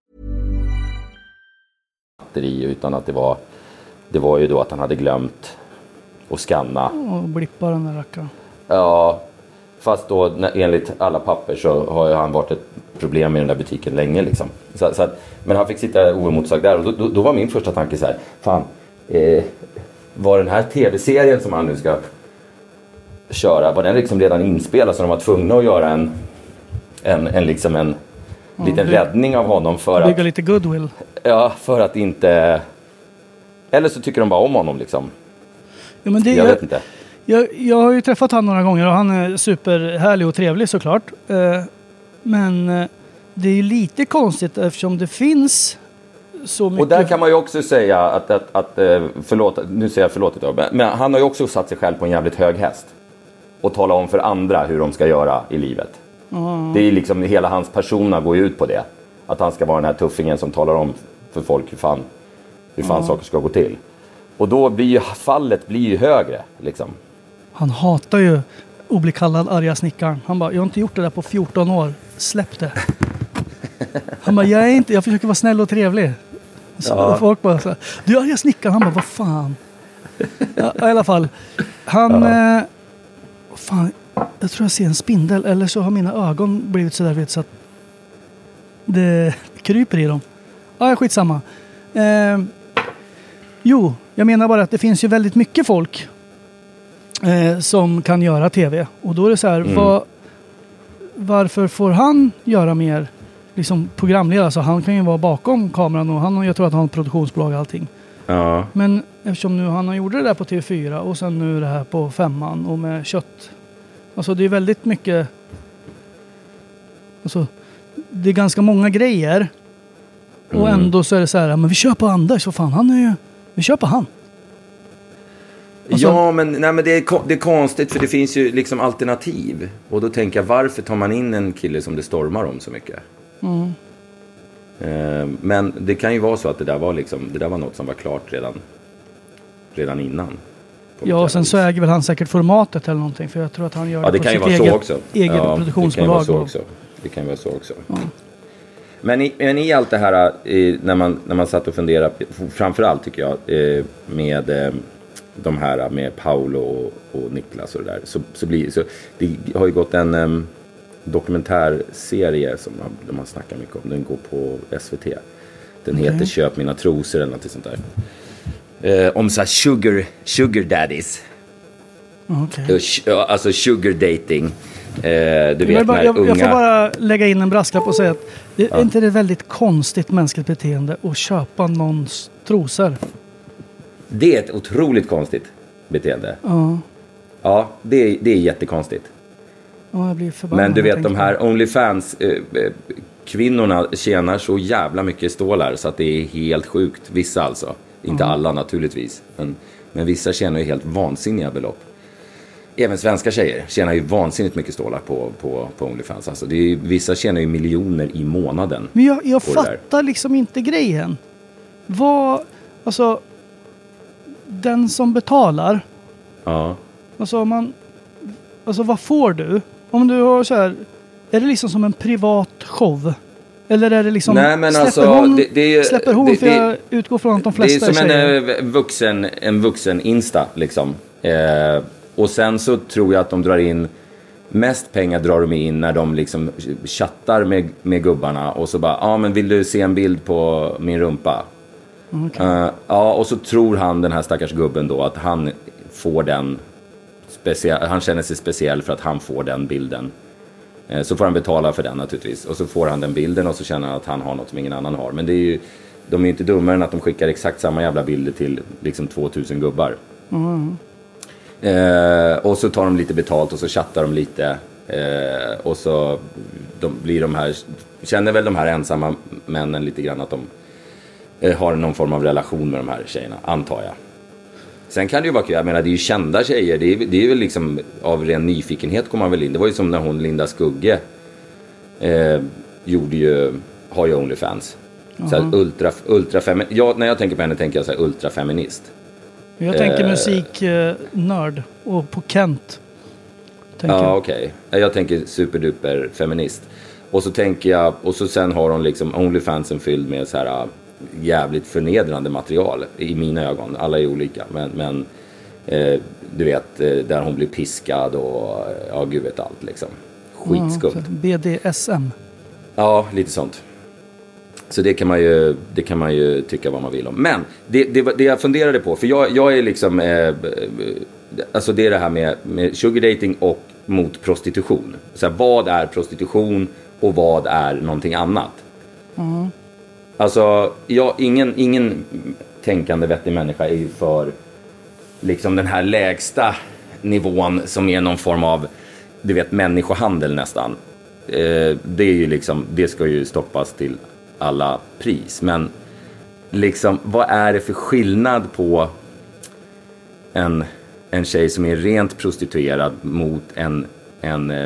Utan att det var, det var ju då att han hade glömt att scanna. Och blippa den där rackaren. Ja, fast då enligt alla papper så har ju han varit ett problem i den där butiken länge liksom. Så, så att, men han fick sitta oemotsagd där och då, då, då var min första tanke så här, fan, eh, var den här tv-serien som han nu ska köra, var den liksom redan inspelad så de var tvungna att göra en, en, en liksom en ja, liten bygg, räddning av honom för bygga att... Bygga lite goodwill. Ja, för att inte... Eller så tycker de bara om honom liksom. Ja, men det, jag, jag vet inte. Jag, jag har ju träffat han några gånger och han är superhärlig och trevlig såklart. Eh, men eh, det är ju lite konstigt eftersom det finns så mycket... Och där kan man ju också säga att, att, att förlåt, nu säger jag förlåt idag, men han har ju också satt sig själv på en jävligt hög häst. Och tala om för andra hur de ska göra i livet. Mm. Det är liksom, hela hans persona går ju ut på det. Att han ska vara den här tuffingen som talar om för folk hur fan, hur fan mm. saker ska gå till. Och då blir ju fallet blir ju högre liksom. Han hatar ju att bli kallad arga snickaren. Han bara, jag har inte gjort det där på fjorton år. Släpp det. Han bara, jag är inte, jag försöker vara snäll och trevlig. Så ja. Folk bara så här, du är arga snickaren. Han bara, vad fan. Ja, i alla fall. Han... Ja. Eh, fan, jag tror jag ser en spindel. Eller så har mina ögon blivit så där, vet, så att det kryper i dem. Ja, skitsamma. Eh, jo, jag menar bara att det finns ju väldigt mycket folk eh, som kan göra tv. Och då är det så här, mm. vad, varför får han göra mer liksom programledare? Alltså han kan ju vara bakom kameran och han, jag tror att han har ett produktionsbolag och allting. Ja. Men eftersom nu han har gjort det där på T V fyra och sen nu det här på femman och med kött. Alltså det är väldigt mycket, alltså det är ganska många grejer. Och mm. ändå så är det så här, men vi kör på Anders, så fan han är ju, vi kör på han. Alltså, ja, men, nej, men det, är, det är konstigt för det finns ju liksom alternativ. Och då tänker jag, varför tar man in en kille som det stormar om så mycket? Mm. Eh, men det kan ju vara så att det där var liksom, det där var något som var klart redan, redan innan. Ja, och sen så äger väl han säkert formatet eller någonting, för jag tror att han gör ja, det, det på kan sitt ju vara eget, så också. eget ja, produktionsbolag. Det kan ju vara så också. Det kan ju vara så också. Ja. Men, i, men i allt det här, i, när, man, när man satt och funderade, framförallt tycker jag, eh, med eh, de här, med Paolo och, och Niklas och det där, så, så, blir, så det har ju gått en um, dokumentärserie som de har snackat mycket om. Den går på S V T. Den okay. heter Köp mina trosor eller något sånt där. Eh, om så här sugar, sugar daddies. Okay. Alltså sugar dating. Eh, du vet jag, bara, när jag, unga... jag får bara lägga in en brasklapp och säga att det, ja. är inte det väldigt konstigt mänskligt beteende att köpa någons trosor? Det är ett otroligt konstigt beteende. Ja. Ja, det är, det är jättekonstigt. Ja, jag blir förbannad. Men du vet, de här OnlyFans eh, eh, kvinnorna tjänar så jävla mycket stålar så att det är helt sjukt. Vissa alltså. Inte mm. alla naturligtvis. Men, men vissa tjänar ju helt vansinniga belopp. Även svenska tjejer tjänar ju vansinnigt mycket stålar på, på, på OnlyFans. Alltså det är, vissa tjänar ju miljoner i månaden. Men jag, jag fattar liksom inte grejen. Vad, alltså, den som betalar. Ja. Alltså om man, alltså vad får du? Om du har så här, är det liksom som en privat show? Eller är det liksom, nej, men släpper alltså, hon, det, det, släpper hon det, för jag utgår från att de flesta är som är en vuxen, en vuxen Insta liksom. Eh, och sen så tror jag att de drar in, mest pengar drar de in när de liksom chattar med, med gubbarna och så bara, ja ah, men vill du se en bild på min rumpa? Okay. Uh, ja, och så tror han, den här stackars gubben då, att han får den speciell, han känner sig speciell för att han får den bilden. Uh, så får han betala för den naturligtvis. Och så får han den bilden och så känner han att han har något som ingen annan har. Men det är ju, de är ju inte dummare än att de skickar exakt samma jävla bilder till liksom tvåtusen gubbar. Mm. Uh, och så tar de lite betalt och så chattar de lite. Uh, och så de blir de här, känner väl de här ensamma männen lite grann att de har någon form av relation med de här tjejerna, antar jag. Sen kan det ju vara kul, jag menar det är ju kända tjejer, det är, det är väl liksom av ren nyfikenhet kommer man väl in. Det var ju som när hon Linda Skugge eh, gjorde ju, har ju OnlyFans. Uh-huh. Så här ultra, ultra femi- ja, när jag tänker på henne tänker jag så här ultrafeminist. Jag tänker eh, musiknörd och på Kent. Tänker. Ja, okej. Okay. Jag tänker superduper feminist. Och så tänker jag, och så sen har hon liksom OnlyFansen fylld med så här jävligt förnedrande material i mina ögon. Alla är olika, men, men eh, du vet, där hon blir piskad och ja, gud vet allt liksom. Skitskumt. Ja, B D S M. Ja, lite sånt. Så det kan man ju, det kan man ju tycka vad man vill om. Men det, det, det jag funderade på, för jag, jag är liksom eh, alltså det är det här med, med sugar dating och mot prostitution. Så här, vad är prostitution och vad är någonting annat? Mm. Alltså, jag, ingen, ingen tänkande vettig människa är ju för liksom den här lägsta nivån som är någon form av, du vet, människohandel nästan. Eh, det är ju liksom, det ska ju stoppas till alla pris. Men liksom, vad är det för skillnad på en, en tjej som är rent prostituerad mot en, en eh,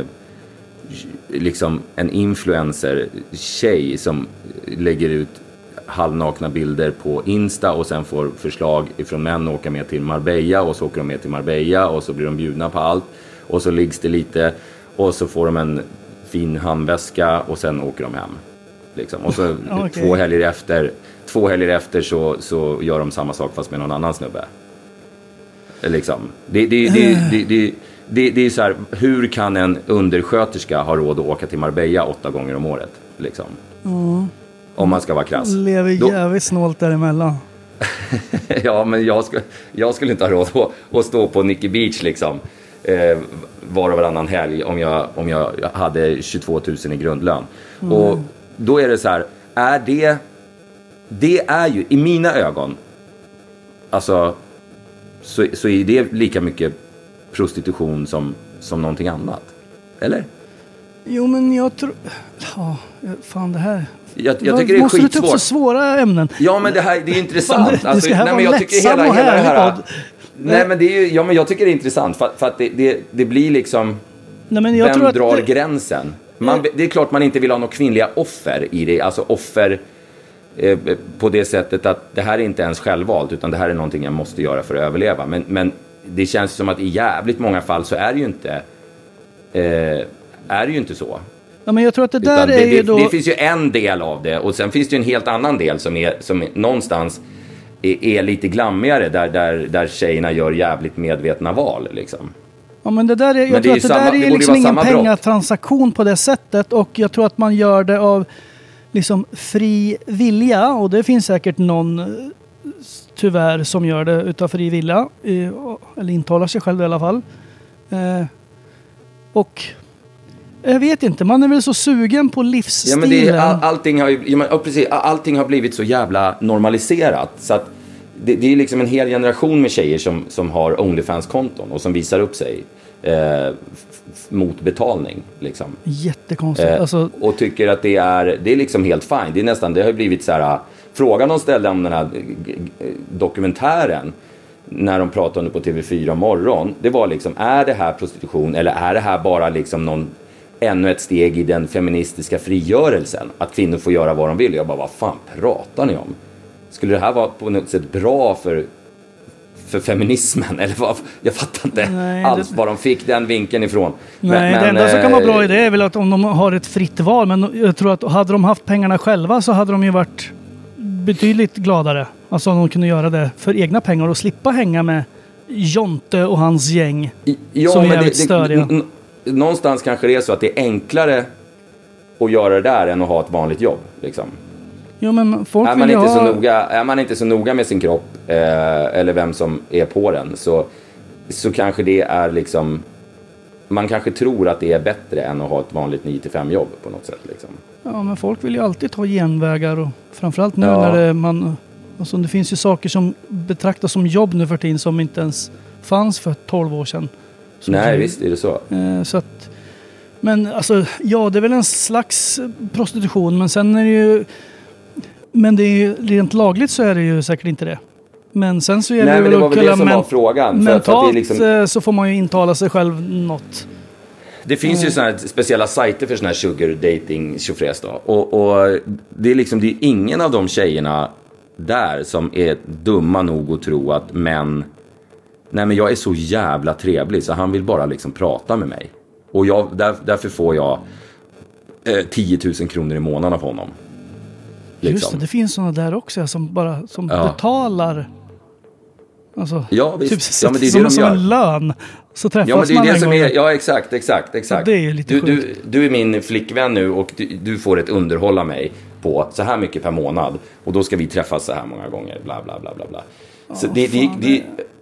liksom en influencer tjej som lägger ut halvnakna bilder på Insta och sen får förslag ifrån män att åka med till Marbella och så åker de med till Marbella och så blir de bjudna på allt och så liggs det lite och så får de en fin handväska och sen åker de hem liksom. Och så okay. två helger efter två helger efter så, så gör de samma sak fast med någon annan snubbe liksom. Det, det, det, det, det, det Det, det är så här, hur kan en undersköterska ha råd att åka till Marbella åtta gånger om året liksom? Mm. Om man ska vara krass. Lever jävligt snålt däremellan. Ja, men jag, ska, jag skulle inte ha råd att, att stå på Nicky Beach liksom eh, var och varannan helg om jag, om jag hade tjugotvå tusen i grundlön. Mm. Och då är det så här, är det det är ju i mina ögon alltså så, så är det lika mycket prostitution som, som någonting annat. Eller? Jo, men jag tror... Ja, fan det här... Jag, jag tycker det är måste skitsvårt. Måste du ta upp så svåra ämnen? Ja, men det här det är intressant. Fan, alltså, nej, men jag tycker hela, hela det här... Nej, men det är ju... Ja, men jag tycker det är intressant. För, för att det, det, det blir liksom... Nej, men jag vem tror drar det... gränsen? Man, det är klart man inte vill ha några kvinnliga offer i det. Alltså offer eh, på det sättet att det här är inte ens självvalt, utan det här är någonting jag måste göra för att överleva. Men, men det känns som att i jävligt många fall så är det ju inte eh, är det ju inte så. Ja, men jag tror att det där det, är det, ju då... det finns ju en del av det, och sen finns det ju en helt annan del som är, som är någonstans är, är lite glammigare, där, där, där tjejerna gör jävligt medvetna val liksom. Ja, men det där är, jag men tror det att det samma, där är det liksom ingen samma pengatransaktion på det sättet, och jag tror att man gör det av liksom fri vilja, och det finns säkert någon tyvärr som gör det utav fri vilja, eller intalar sig själv i alla fall. Eh, och jag vet inte, man är väl så sugen på livsstilen. Ja, men det, all, allting, har ju, ja, men, precis, allting har blivit så jävla normaliserat, så att det, det är liksom en hel generation med tjejer som, som har OnlyFans-konton och som visar upp sig eh, f- mot betalning liksom. Jättekonstigt. Eh, alltså... Och tycker att det är, det är liksom helt fine. Det är nästan, det har blivit så här, frågan de ställde om den här dokumentären när de pratade på T V fyra morgon, det var liksom, är det här prostitution eller är det här bara liksom någon, ännu ett steg i den feministiska frigörelsen, att kvinnor får göra vad de vill? Jag bara, vad fan pratar ni om? Skulle det här vara på något sätt bra för för feminismen, eller vad? Jag fattar inte Nej, alls det... var de fick den vinkeln ifrån. Nej, men, det enda men, som kan vara bra i det är väl att om de har ett fritt val, men jag tror att hade de haft pengarna själva så hade de ju varit betydligt gladare. Alltså om de kunde göra det för egna pengar och slippa hänga med Jonte och hans gäng ja, som är men jävligt det, störiga. N- någonstans kanske det är så att det är enklare att göra det där än att ha ett vanligt jobb liksom. Jo, men folk är man vill inte ha... så noga, är man inte så noga med sin kropp eh, eller vem som är på den, så så kanske det är liksom, man kanske tror att det är bättre än att ha ett vanligt nio till fem jobb på något sätt liksom. Ja, men folk vill ju alltid ta genvägar, och framförallt nu ja. när det, man alltså det finns ju saker som betraktas som jobb nu för tiden som inte ens fanns för tolv år sedan. Så Nej, det, visst är det så. Eh, så att, men alltså, ja, det är väl en slags prostitution, men sen är det ju, men det är ju, rent lagligt så är det ju säkert inte det. Men sen så gäller Nej, det men det var att väl det som men, var frågan. Mentalt för, för att det är liksom... så får man ju intala sig själv något. Det finns ju såna här speciella sajter för såna här sugar dating tjofräs då. Och, och det är liksom, det är ingen av de tjejerna där som är dumma nog att tro att män, nej men jag är så jävla trevlig så han vill bara liksom prata med mig. Och jag, där, därför får jag eh, tio tusen kronor i månaden av honom. Liksom. Just det, det finns såna där också som bara som ja. betalar. Alltså, ja, visst. Typ, ja, men det är som, det de som gör. En lön. Så träffas ja, men det är man det en som gång. är, ja, exakt, exakt, exakt. Ja, det är lite du, sjukt. du, du är min flickvän nu och du, du får ett underhålla mig på så här mycket per månad. Och då ska vi träffas så här många gånger. Bla, bla, bla, bla, bla. Så oh, det, det, det,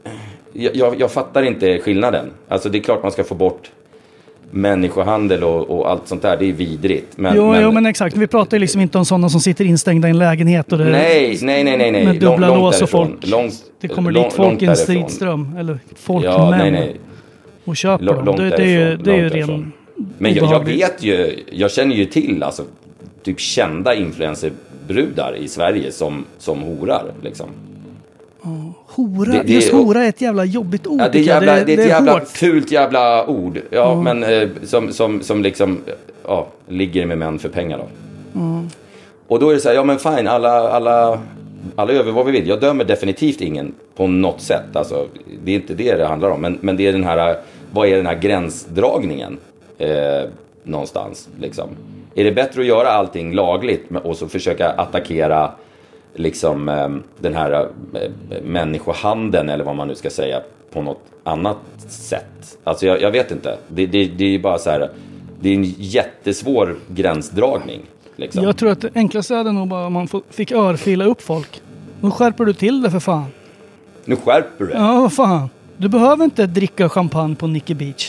det jag, jag fattar inte skillnaden. Alltså det är klart man ska få bort människohandel och, och allt sånt där, det är vidrigt. Men, jo, men, jo, men exakt. Vi pratar ju liksom inte om sådana som sitter instängda i en lägenhet. Och det, nej, nej, nej, nej, nej. Med dubbla långt, lås långt och folk. Långt, det kommer lång, dit folk i en därifrån. stridström. Eller folk ja, män. Nej, nej. Och köper L- dem. Det, det är ju, det är ju ren... Men jag, jag vet ju, jag känner ju till alltså, typ kända influencerbrudar i Sverige som, som horar liksom. Oh, hora, det, det, just hora är ett jävla jobbigt ord. Ja, det, är jävla, det, det är ett det är jävla hårt. fult jävla ord. Ja, mm. men eh, som, som, som liksom ja, ligger med män för pengar då. Mm. Och då är det så här, ja men fine, alla, alla, alla över vad vi vill. Jag dömer definitivt ingen på något sätt. Alltså, det är inte det det handlar om. Men, men det är den här, vad är den här gränsdragningen eh, någonstans liksom. Är det bättre att göra allting lagligt och så försöka attackera liksom eh, den här eh, människohandeln eller vad man nu ska säga på något annat sätt. Alltså jag, jag vet inte. Det, det, det är ju bara så här, det är en jättesvår gränsdragning. Liksom. Jag tror att det enklaste är nog bara om man fick örfila upp folk. Nu skärper du till det för fan. Nu skärper du det? Ja, vad fan. Du behöver inte dricka champagne på Nicky Beach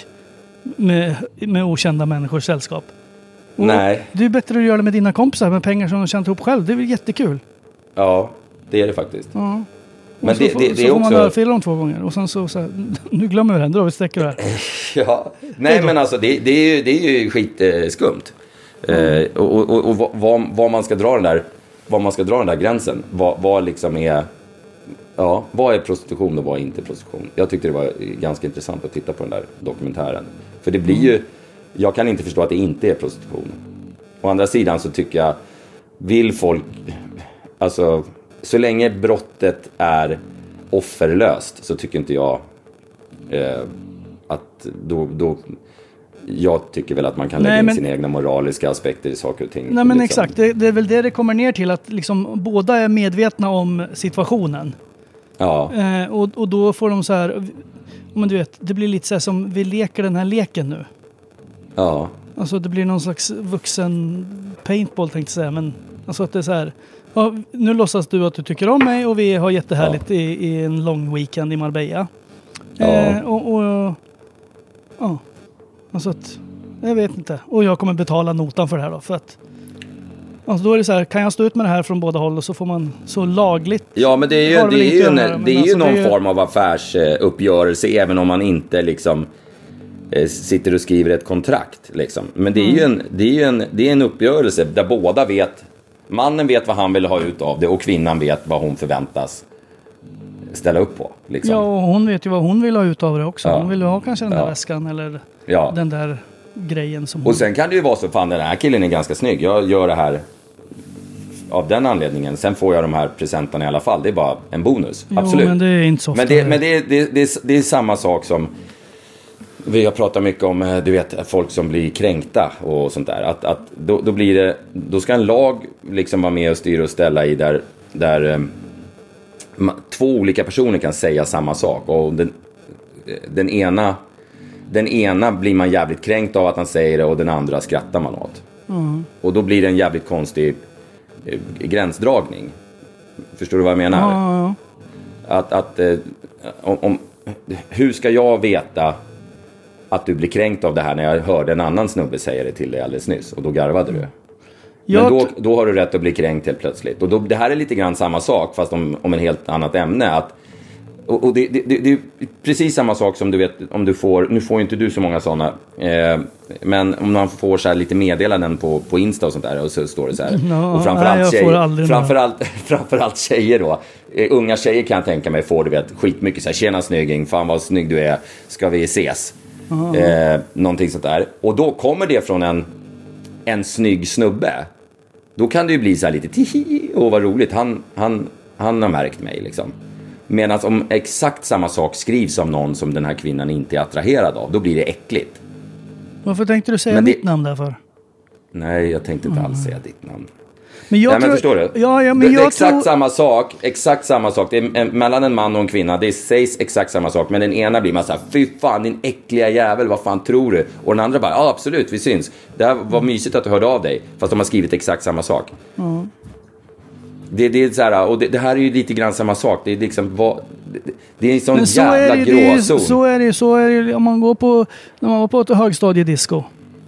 med, med okända människors sällskap. Och nej. Det är bättre att göra det med dina kompisar med pengar som de tjänat ihop själv. Det är väl jättekul. Ja, det är det faktiskt. Ja. Men så det, får, det, det så är får också... man örfila dem två gånger. Och sen så, så här, nu glömmer vi det. Då har vi sträcker det här. Ja, nej men alltså det, det, är ju, det är ju skitskumt. Mm. Eh, och och, och vad, vad man ska dra den där, vad man ska dra den där gränsen. Vad, vad liksom är... Ja, vad är prostitution och vad är inte prostitution? Jag tyckte det var ganska intressant att titta på den där dokumentären. För det blir ju... Jag kan inte förstå att det inte är prostitution. Å andra sidan så tycker jag... Vill folk... alltså, så länge brottet är offerlöst så tycker inte jag eh, att då, då jag tycker väl att man kan lägga Nej, in men... sina egna moraliska aspekter i saker och ting. Nej men liksom. exakt, det, det är väl det det kommer ner till, att liksom båda är medvetna om situationen. Ja. Eh, och, och då får de så här, men du vet, det blir lite så här som vi leker den här leken nu. Ja. Alltså det blir någon slags vuxen paintball tänkte jag säga, men alltså att det är så här, ja, nu låtsas du att du tycker om mig och vi har jättehärligt ja. i, i en lång weekend i Marbella. Ja. Eh, och, och ja, alltså att, jag vet inte. Och jag kommer betala notan för det här då, för att alltså då är det så här, kan jag stå ut med det här från båda håll och så får man så lagligt. Ja, men det är ju, det är ju, en, det det är alltså ju någon det är, form av affärsuppgörelse även om man inte liksom eh, sitter och skriver ett kontrakt liksom. Men det är mm. ju en det är ju en det är en uppgörelse där båda vet, mannen vet vad han vill ha ut av det och kvinnan vet vad hon förväntas ställa upp på liksom. Ja, och hon vet ju vad hon vill ha ut av det också. Ja. Hon vill ha kanske den där ja. väskan eller ja. den där grejen som hon... Och sen kan det ju vara så, fan den här killen är ganska snygg. Jag gör det här av den anledningen. Sen får jag de här presenterna i alla fall. Det är bara en bonus. Jo, absolut. Men det är inte så ofta. Men det, men det, det, det, det är samma sak som vi har pratat mycket om, du vet, folk som blir kränkta och sånt där. Att, att då, då blir det, då ska en lag liksom vara med och styra och ställa i där, där um, två olika personer kan säga samma sak. Och den, den ena Den ena blir man jävligt kränkt av att han säger det och den andra skrattar man åt. Mm. Och då blir det en jävligt konstig eh, gränsdragning. Förstår du vad jag menar? Mm. Att, att eh, om, om, hur ska jag veta att du blir kränkt av det här när jag hörde en annan snubbe säga det till dig alldeles nyss och då garvade du? Men då, då har du rätt att bli kränkt helt plötsligt. Och då, det här är lite grann samma sak fast om, om en helt annat ämne. Att Och, och det, det, det är precis samma sak som du vet om du får, nu får ju inte du så många sådana, eh, men om man får så här lite meddelanden på, på Insta och sånt där och så står det så här. No, och framförallt, nej, tjejer, framförallt, framförallt tjejer då, eh, unga tjejer kan jag tänka mig får du vet skitmycket så här, tjena snygging, fan vad snygg du är, ska vi ses? Eh, någonting sånt där. Och då kommer det från en, en snygg snubbe. Då kan det ju bli så här lite tihi, och vad roligt, han, han, han har märkt mig liksom. Medan om exakt samma sak skrivs av någon som den här kvinnan inte är attraherad av, då blir det äckligt. Varför tänkte du säga men mitt det... namn därför? Nej, jag tänkte inte alls säga ditt namn. Men jag Nej, tror... men förstår du? Ja, ja, men det, det är jag exakt tror... samma sak, exakt samma sak. Det är en, mellan en man och en kvinna, det sägs exakt samma sak. Men den ena blir man så här, fy fan din äckliga jävel, vad fan tror du? Och den andra bara, ja absolut, vi syns. Det här var mysigt att du hörde av dig. Fast de har skrivit exakt samma sak. Mm. Det, det är så här, och det, det här är ju lite grann samma sak. Det är liksom vad, det, det är en sån så jävla är det, gråzon. Det är, så är det så är det om man går på när man var på ett högstadiedisco.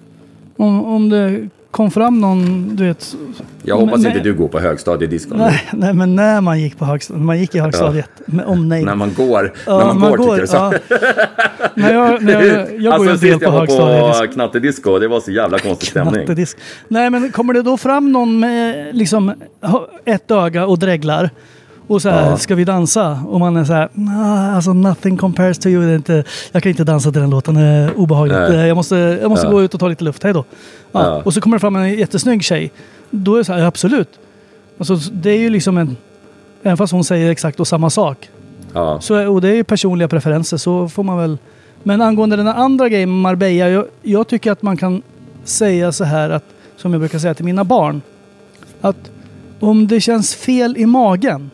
Om om det kom fram någon, du vet. Jag hoppas men, inte du går på högstadiedisco. Nej, nej, men när man gick på högstadiet, man gick i högstadiet ja. med omnejd. När man går, ja, när man, man går, går tycker du så. Ja. när jag, när jag, jag alltså, går ju del på högstadiet. Alltså sist jag var på knattedisco, det var så jävla konstig stämning. Nej, men kommer det då fram någon med liksom ett öga och dreglar och så här, ja. ska vi dansa? Och man är så här, nah, alltså nothing compares to you. Det är inte, jag kan inte dansa till den låten, det är obehagligt. Nej. Jag måste, jag måste ja. gå ut och ta lite luft, hej då. Ja. Ja. Och så kommer det fram en jättesnygg tjej. Då är det så här, absolut. Alltså, det är ju liksom en, även fast hon säger exakt och samma sak. Ja. Så, och det är ju personliga preferenser, så får man väl. Men angående den andra grejen med Marbella, jag, jag tycker att man kan säga så här, att, som jag brukar säga till mina barn, att om det känns fel i magen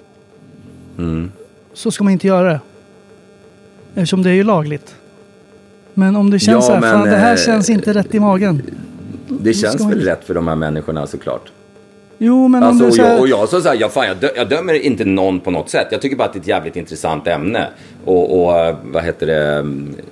mm. så ska man inte göra det. Eftersom det är ju lagligt. Men om det känns ja, så här, men, fan, det här eh, känns inte rätt i magen. Det känns väl inte rätt för de här människorna såklart. Jo, men alltså, om du och, här... jag, och jag så säger, jag, fan, jag, dö, jag dömer inte någon på något sätt. Jag tycker bara att det är ett jävligt intressant ämne. Och, och vad heter det,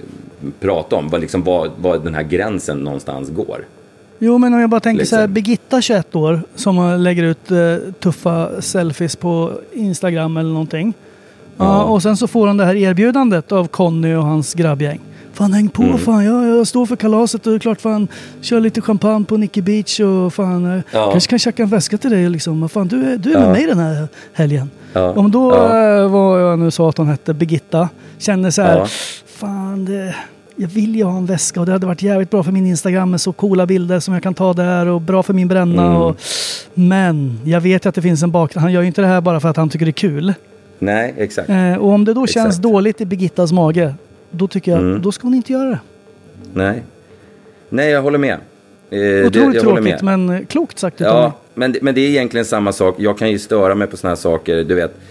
prata om. Vad, liksom, vad, vad den här gränsen någonstans går. Jo, men om jag bara tänker liksom. så här, Birgitta, tjugoett år, som lägger ut uh, tuffa selfies på Instagram eller någonting. Ja. Uh, och sen så får hon det här erbjudandet av Conny och hans grabbgäng. Fan, häng på, mm. fan, jag, jag står för kalaset och klart fan, kör lite champagne på Nicky Beach och fan, ja. kanske kan checka en väska till dig liksom. Fan, du är, du är med ja. mig den här helgen. Ja. Om då ja. var jag nu sa att hon hette Birgitta, känner så här, ja. fan, det, jag vill ju ha en väska och det hade varit jävligt bra för min Instagram med så coola bilder som jag kan ta där och bra för min bränna. Mm. Och, men jag vet ju att det finns en bakgrund. Han gör ju inte det här bara för att han tycker det är kul. Nej, exakt. Eh, och om det då känns exakt. dåligt i Birgittas mage, då tycker jag, Mm. då ska hon inte göra det. Nej. Nej, jag håller med. Eh, Otroligt det, jag håller tråkigt, med. men klokt sagt. Ja, men, men det är egentligen samma sak. Jag kan ju störa mig på såna här saker, du vet.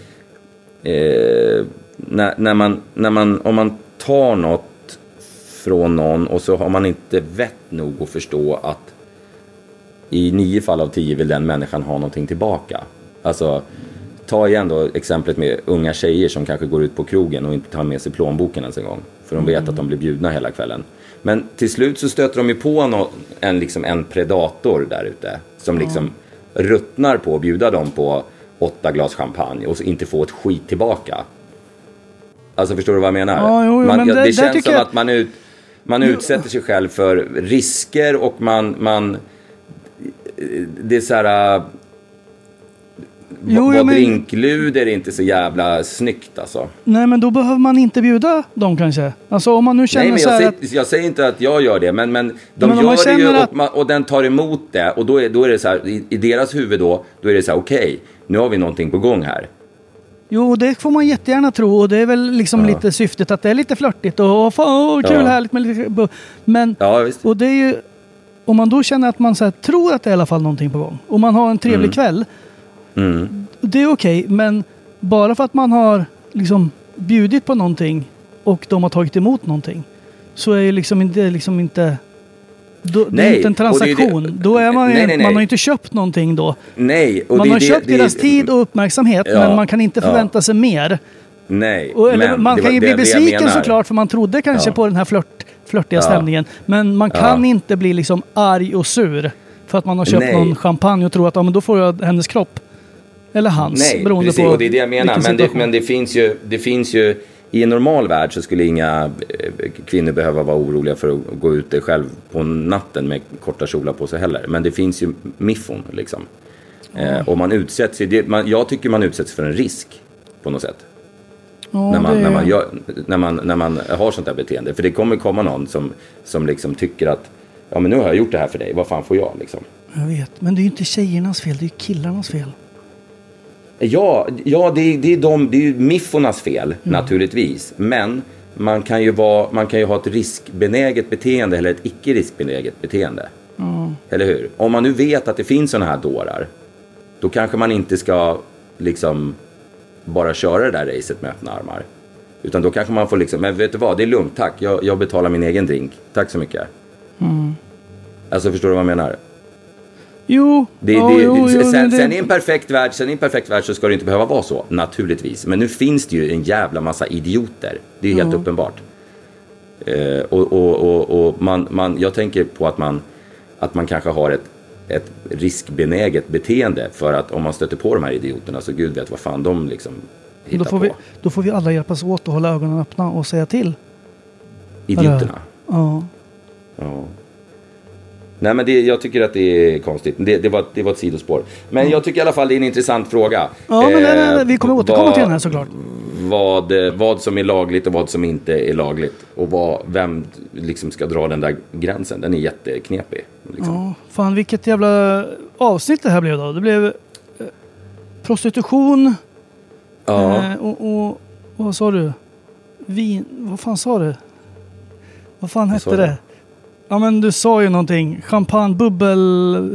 Eh, när, när man, när man, om man tar något från någon och så har man inte vett nog att förstå att i nio fall av tio vill den människan ha någonting tillbaka. Alltså, ta igen då exemplet med unga tjejer som kanske går ut på krogen och inte tar med sig plånboken ens en gång. För de vet mm. att de blir bjudna hela kvällen. Men till slut så stöter de ju på no- en, liksom en predator där ute. Som mm. liksom ruttnar på att bjuda dem på åtta glas champagne och så inte få ett skit tillbaka. Alltså förstår du vad jag menar? Ja, jo, jo, man, men det, det, det känns som jag... att man, ut, man utsätter sig själv för risker och man... man det är så här... Jo, ja, men... drinkluder är inte så jävla snyggt alltså. Nej, men då behöver man inte bjuda dem kanske. Alltså om man nu känner. Nej, men jag, så säger, att... jag säger inte att jag gör det, men, men de men gör det ju att... och, man, och den tar emot det. Och då är, då är det så här, i, i deras huvud då, då är det så här, okej, okay, nu har vi någonting på gång här. Jo, det får man jättegärna tro. Och det är väl liksom ja. lite syftet att det är lite flörtigt och, och fan, oh, kul, ja. härligt med lite... Men, ja, visst. Och det är ju... Om man då känner att man så här, tror att det är i alla fall någonting på gång. Och man har en trevlig mm. kväll. Mm. Det är okej, okay, men bara för att man har liksom bjudit på någonting och de har tagit emot någonting så är liksom det liksom inte då, det är inte en transaktion. Det det, då är man nej, nej, nej. man har inte köpt någonting då. Nej, och man det, har det, köpt det, deras det, tid och uppmärksamhet, ja, men man kan inte förvänta ja. sig mer. Nej, och, eller, men man kan var, ju bli besviken det såklart för man trodde kanske ja. på den här flört, flörtiga ja. stämningen, men man kan ja. inte bli liksom arg och sur för att man har köpt nej. någon champagne och tror att ja, men då får jag hennes kropp. Eller hans, nej, beroende precis, på och det är det jag menar. Men det, men det finns ju, det finns ju i en normal värld så skulle inga kvinnor behöva vara oroliga för att gå ute själv på natten med korta kjolar på sig heller. Men det finns ju miffon liksom. Mm. Eh, och man utsätts, det, man, jag tycker man utsätts för en risk på något sätt. Mm, när, man, det... när, man gör, när, man, när man har sånt här beteende. För det kommer komma någon som, som liksom tycker att ja, men nu har jag gjort det här för dig, vad fan får jag liksom? Jag vet, men det är ju inte tjejernas fel, det är ju killarnas fel. Ja, ja det, är, det, är de, det är ju miffornas fel, mm. naturligtvis. Men man kan, ju vara, man kan ju ha ett riskbenäget beteende eller ett icke-riskbenäget beteende. Mm. Eller hur? Om man nu vet att det finns såna här dårar, då kanske man inte ska liksom bara köra det där racet med öppna armar. Utan då kanske man får liksom, men vet du vad, det är lugnt, tack. Jag, jag betalar min egen drink. Tack så mycket. Mm. Alltså förstår du vad jag menar? Jo, det, ja, det, jo, det, jo sen, det, sen i en perfekt värld, sen i en perfekt värld så ska det inte behöva vara så, naturligtvis. Men nu finns det ju en jävla massa idioter. Det är helt ja. uppenbart. Eh, och och, och, och man, man, jag tänker på att man, att man kanske har ett, ett riskbenäget beteende för att om man stöter på de här idioterna så gud vet vad fan de liksom hittar då får på. Vi, då får vi alla hjälpas åt och hålla ögonen öppna och säga till. Idioterna? Ja. Ja. Nej, men det, jag tycker att det är konstigt. Det, det, var, det var ett sidospår. Men mm. jag tycker i alla fall det är en intressant fråga. Ja, men nej, nej, nej, vi kommer återkomma vad, till den här såklart. Vad, vad som är lagligt och vad som inte är lagligt. Och vad, vem liksom ska dra den där gränsen. Den är jätteknepig. Liksom. Ja, fan vilket jävla avsnitt det här blev då. Det blev eh, prostitution. Ja. Eh, och, och, och vad sa du? Vin, vad fan sa du? Vad fan hette det? Ja, men du sa ju någonting. Champagne, bubbel...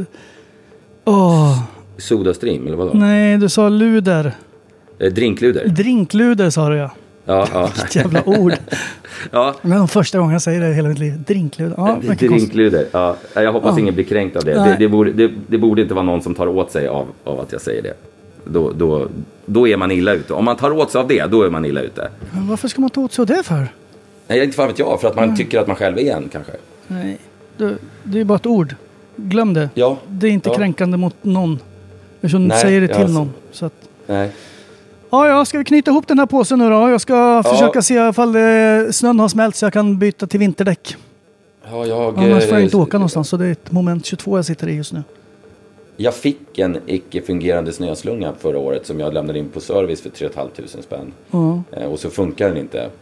Åh. Sodastream, eller vad då? Nej, du sa luder. Eh, drinkluder. Drinkluder sa du, ja. Ja, ja. Vilket jävla ord. Ja. Men de första gången jag säger det i hela mitt liv. Drinkluder. Ja, drinkluder, ja. Jag hoppas ja. ingen blir kränkt av det. Det, det, borde, det. det borde inte vara någon som tar åt sig av, av att jag säger det. Då, då, då är man illa ute. Om man tar åt sig av det, då är man illa ute. Men varför ska man ta åt sig av det för? Nej, inte fan vet jag. För att man mm. tycker att man själv är en, kanske. Nej, det, det är bara ett ord. Glöm det. Ja. Det är inte ja. kränkande mot någon. Eftersom du säger det till alltså, någon. Så att... Nej. Ja, ja, ska vi knyta ihop den här påsen nu då? Jag ska ja. försöka se ifall det, snön har smält så jag kan byta till vinterdäck. Ja, jag... Annars får jag inte åka någonstans, så det är ett moment tjugotvå jag sitter i just nu. Jag fick en icke-fungerande snöslunga förra året som jag lämnade in på service för tre tusen fem hundra spänn. Mm. Eh, och så funkar den inte.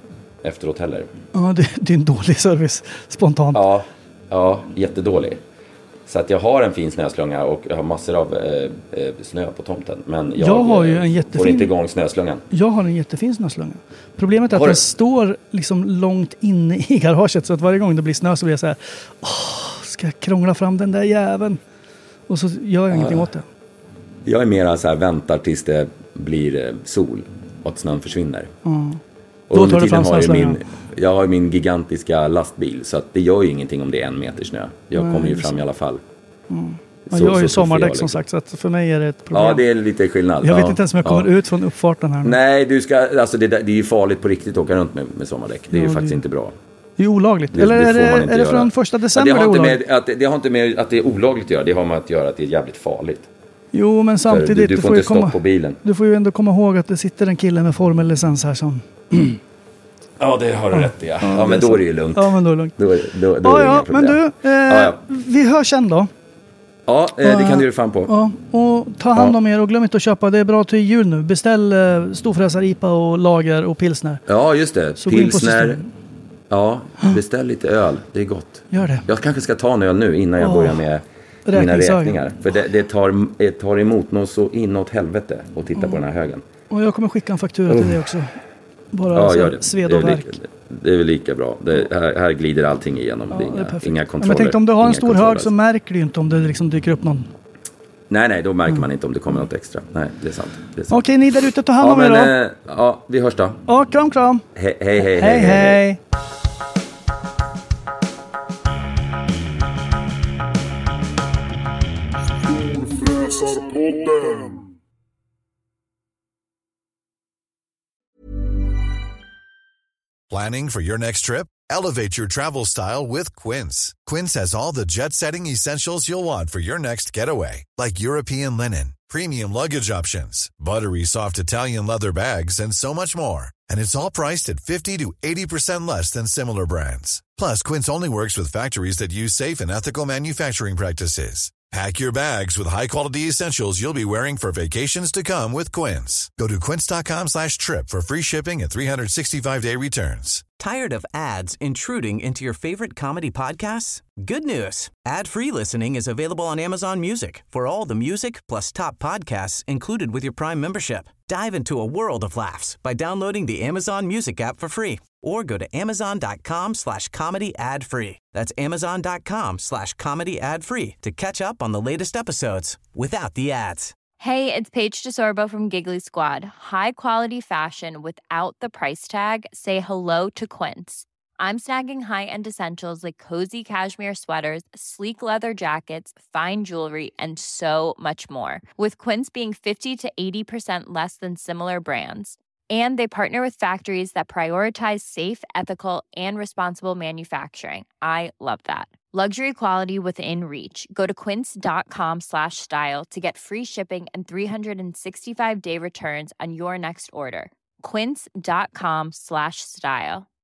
efteråt heller. Ja, det, det är en dålig service spontant. Ja, ja, jättedålig. Så att jag har en fin snöslunga och jag har massor av eh, snö på tomten. Men jag, jag har ju en jättefin... får inte igång snöslungan. Jag har en jättefin snöslunga. Problemet är att Har den du? står liksom långt inne i garaget. Så att varje gång det blir snö så blir jag så här... Åh, ska jag krångla fram den där jäveln? Och så gör jag ja. ingenting åt det. Jag är mera så här, väntar tills det blir sol och att snön försvinner. Mm. Och under tiden har jag min, jag har min gigantiska lastbil. Så att det gör ju ingenting om det är en meter snö. Jag Nej, kommer ju fram i alla fall. Mm. Ja, jag har ju sommardäck liksom. Som sagt, så att för mig är det ett problem. Ja, det är lite skillnad. Jag vet ja, inte ens om jag kommer ja. ut från uppfarten här. Nej, du ska, alltså det, det är ju farligt på riktigt att åka runt med, med sommardäck. Det är ja, ju faktiskt det, inte bra. Det är olagligt. Det, Eller det är det, är det från första december ja, det, har det, inte med, att, det har inte med att det är olagligt att göra. Det har med att göra att det är jävligt farligt. Jo, men samtidigt... Du, du får, du får inte komma, stopp på bilen. Du får ju ändå komma ihåg att det sitter en kille med formellicens här som... Ja, det har du ja. rätt i. Ja. Ja, ja, men då är det ju lugnt. Ja, men då är det lugnt. Då, då, då ja, är det ja, inga problem. men du, eh, ja, ja. vi hörs sen då. Ja, eh, det kan du ju fan på. Ja, och ta hand ja. om er och glöm inte att köpa. Det är bra till jul nu. Beställ eh, storfräsar-I P A och lager och pilsner. Ja, just det. Så pilsner. Ja, beställ lite öl. Det är gott. Gör det. Jag kanske ska ta en öl nu innan jag oh. börjar med mina räkningar. För det, det, tar, det tar emot något så inåt helvete att titta oh. på den här högen. Och jag kommer skicka en faktura till oh. dig också. Bara ja, gör det. Sved och värk. Det är väl lika bra. Det, här, här glider allting igenom. Ja, det är inga, det är inga kontroller. Men jag tänkte om du har en stor kontroller. hög så märker du inte om det liksom dyker upp någon. Nej, nej, då märker mm. man inte om det kommer något extra. Nej, det är sant. Det är sant. Okej, ni där ute, ta hand om ja, er då. Eh, ja, vi hörs då. Ja, kram, kram. He- hej, hej, hej, hej, hej, hej. Planning for your next trip? Elevate your travel style with Quince. Quince has all the jet-setting essentials you'll want for your next getaway, like European linen, premium luggage options, buttery soft Italian leather bags, and so much more. And it's all priced at fifty to eighty percent less than similar brands. Plus, Quince only works with factories that use safe and ethical manufacturing practices. Pack your bags with high-quality essentials you'll be wearing for vacations to come with Quince. Go to quince.com slash trip for free shipping and three sixty-five day returns. Tired of ads intruding into your favorite comedy podcasts? Good news. Ad-free listening is available on Amazon Music for all the music plus top podcasts included with your Prime membership. Dive into a world of laughs by downloading the Amazon Music app for free or go to amazon.com slash comedy ad free. That's amazon.com slash comedy ad free to catch up on the latest episodes without the ads. Hey, it's Paige DeSorbo from Giggly Squad. High quality fashion without the price tag. Say hello to Quince. I'm snagging high-end essentials like cozy cashmere sweaters, sleek leather jackets, fine jewelry, and so much more. With Quince being fifty to eighty percent less than similar brands. And they partner with factories that prioritize safe, ethical, and responsible manufacturing. I love that. Luxury quality within reach. Go to quince.com slash style to get free shipping and three sixty-five day returns on your next order. Quince.com slash style.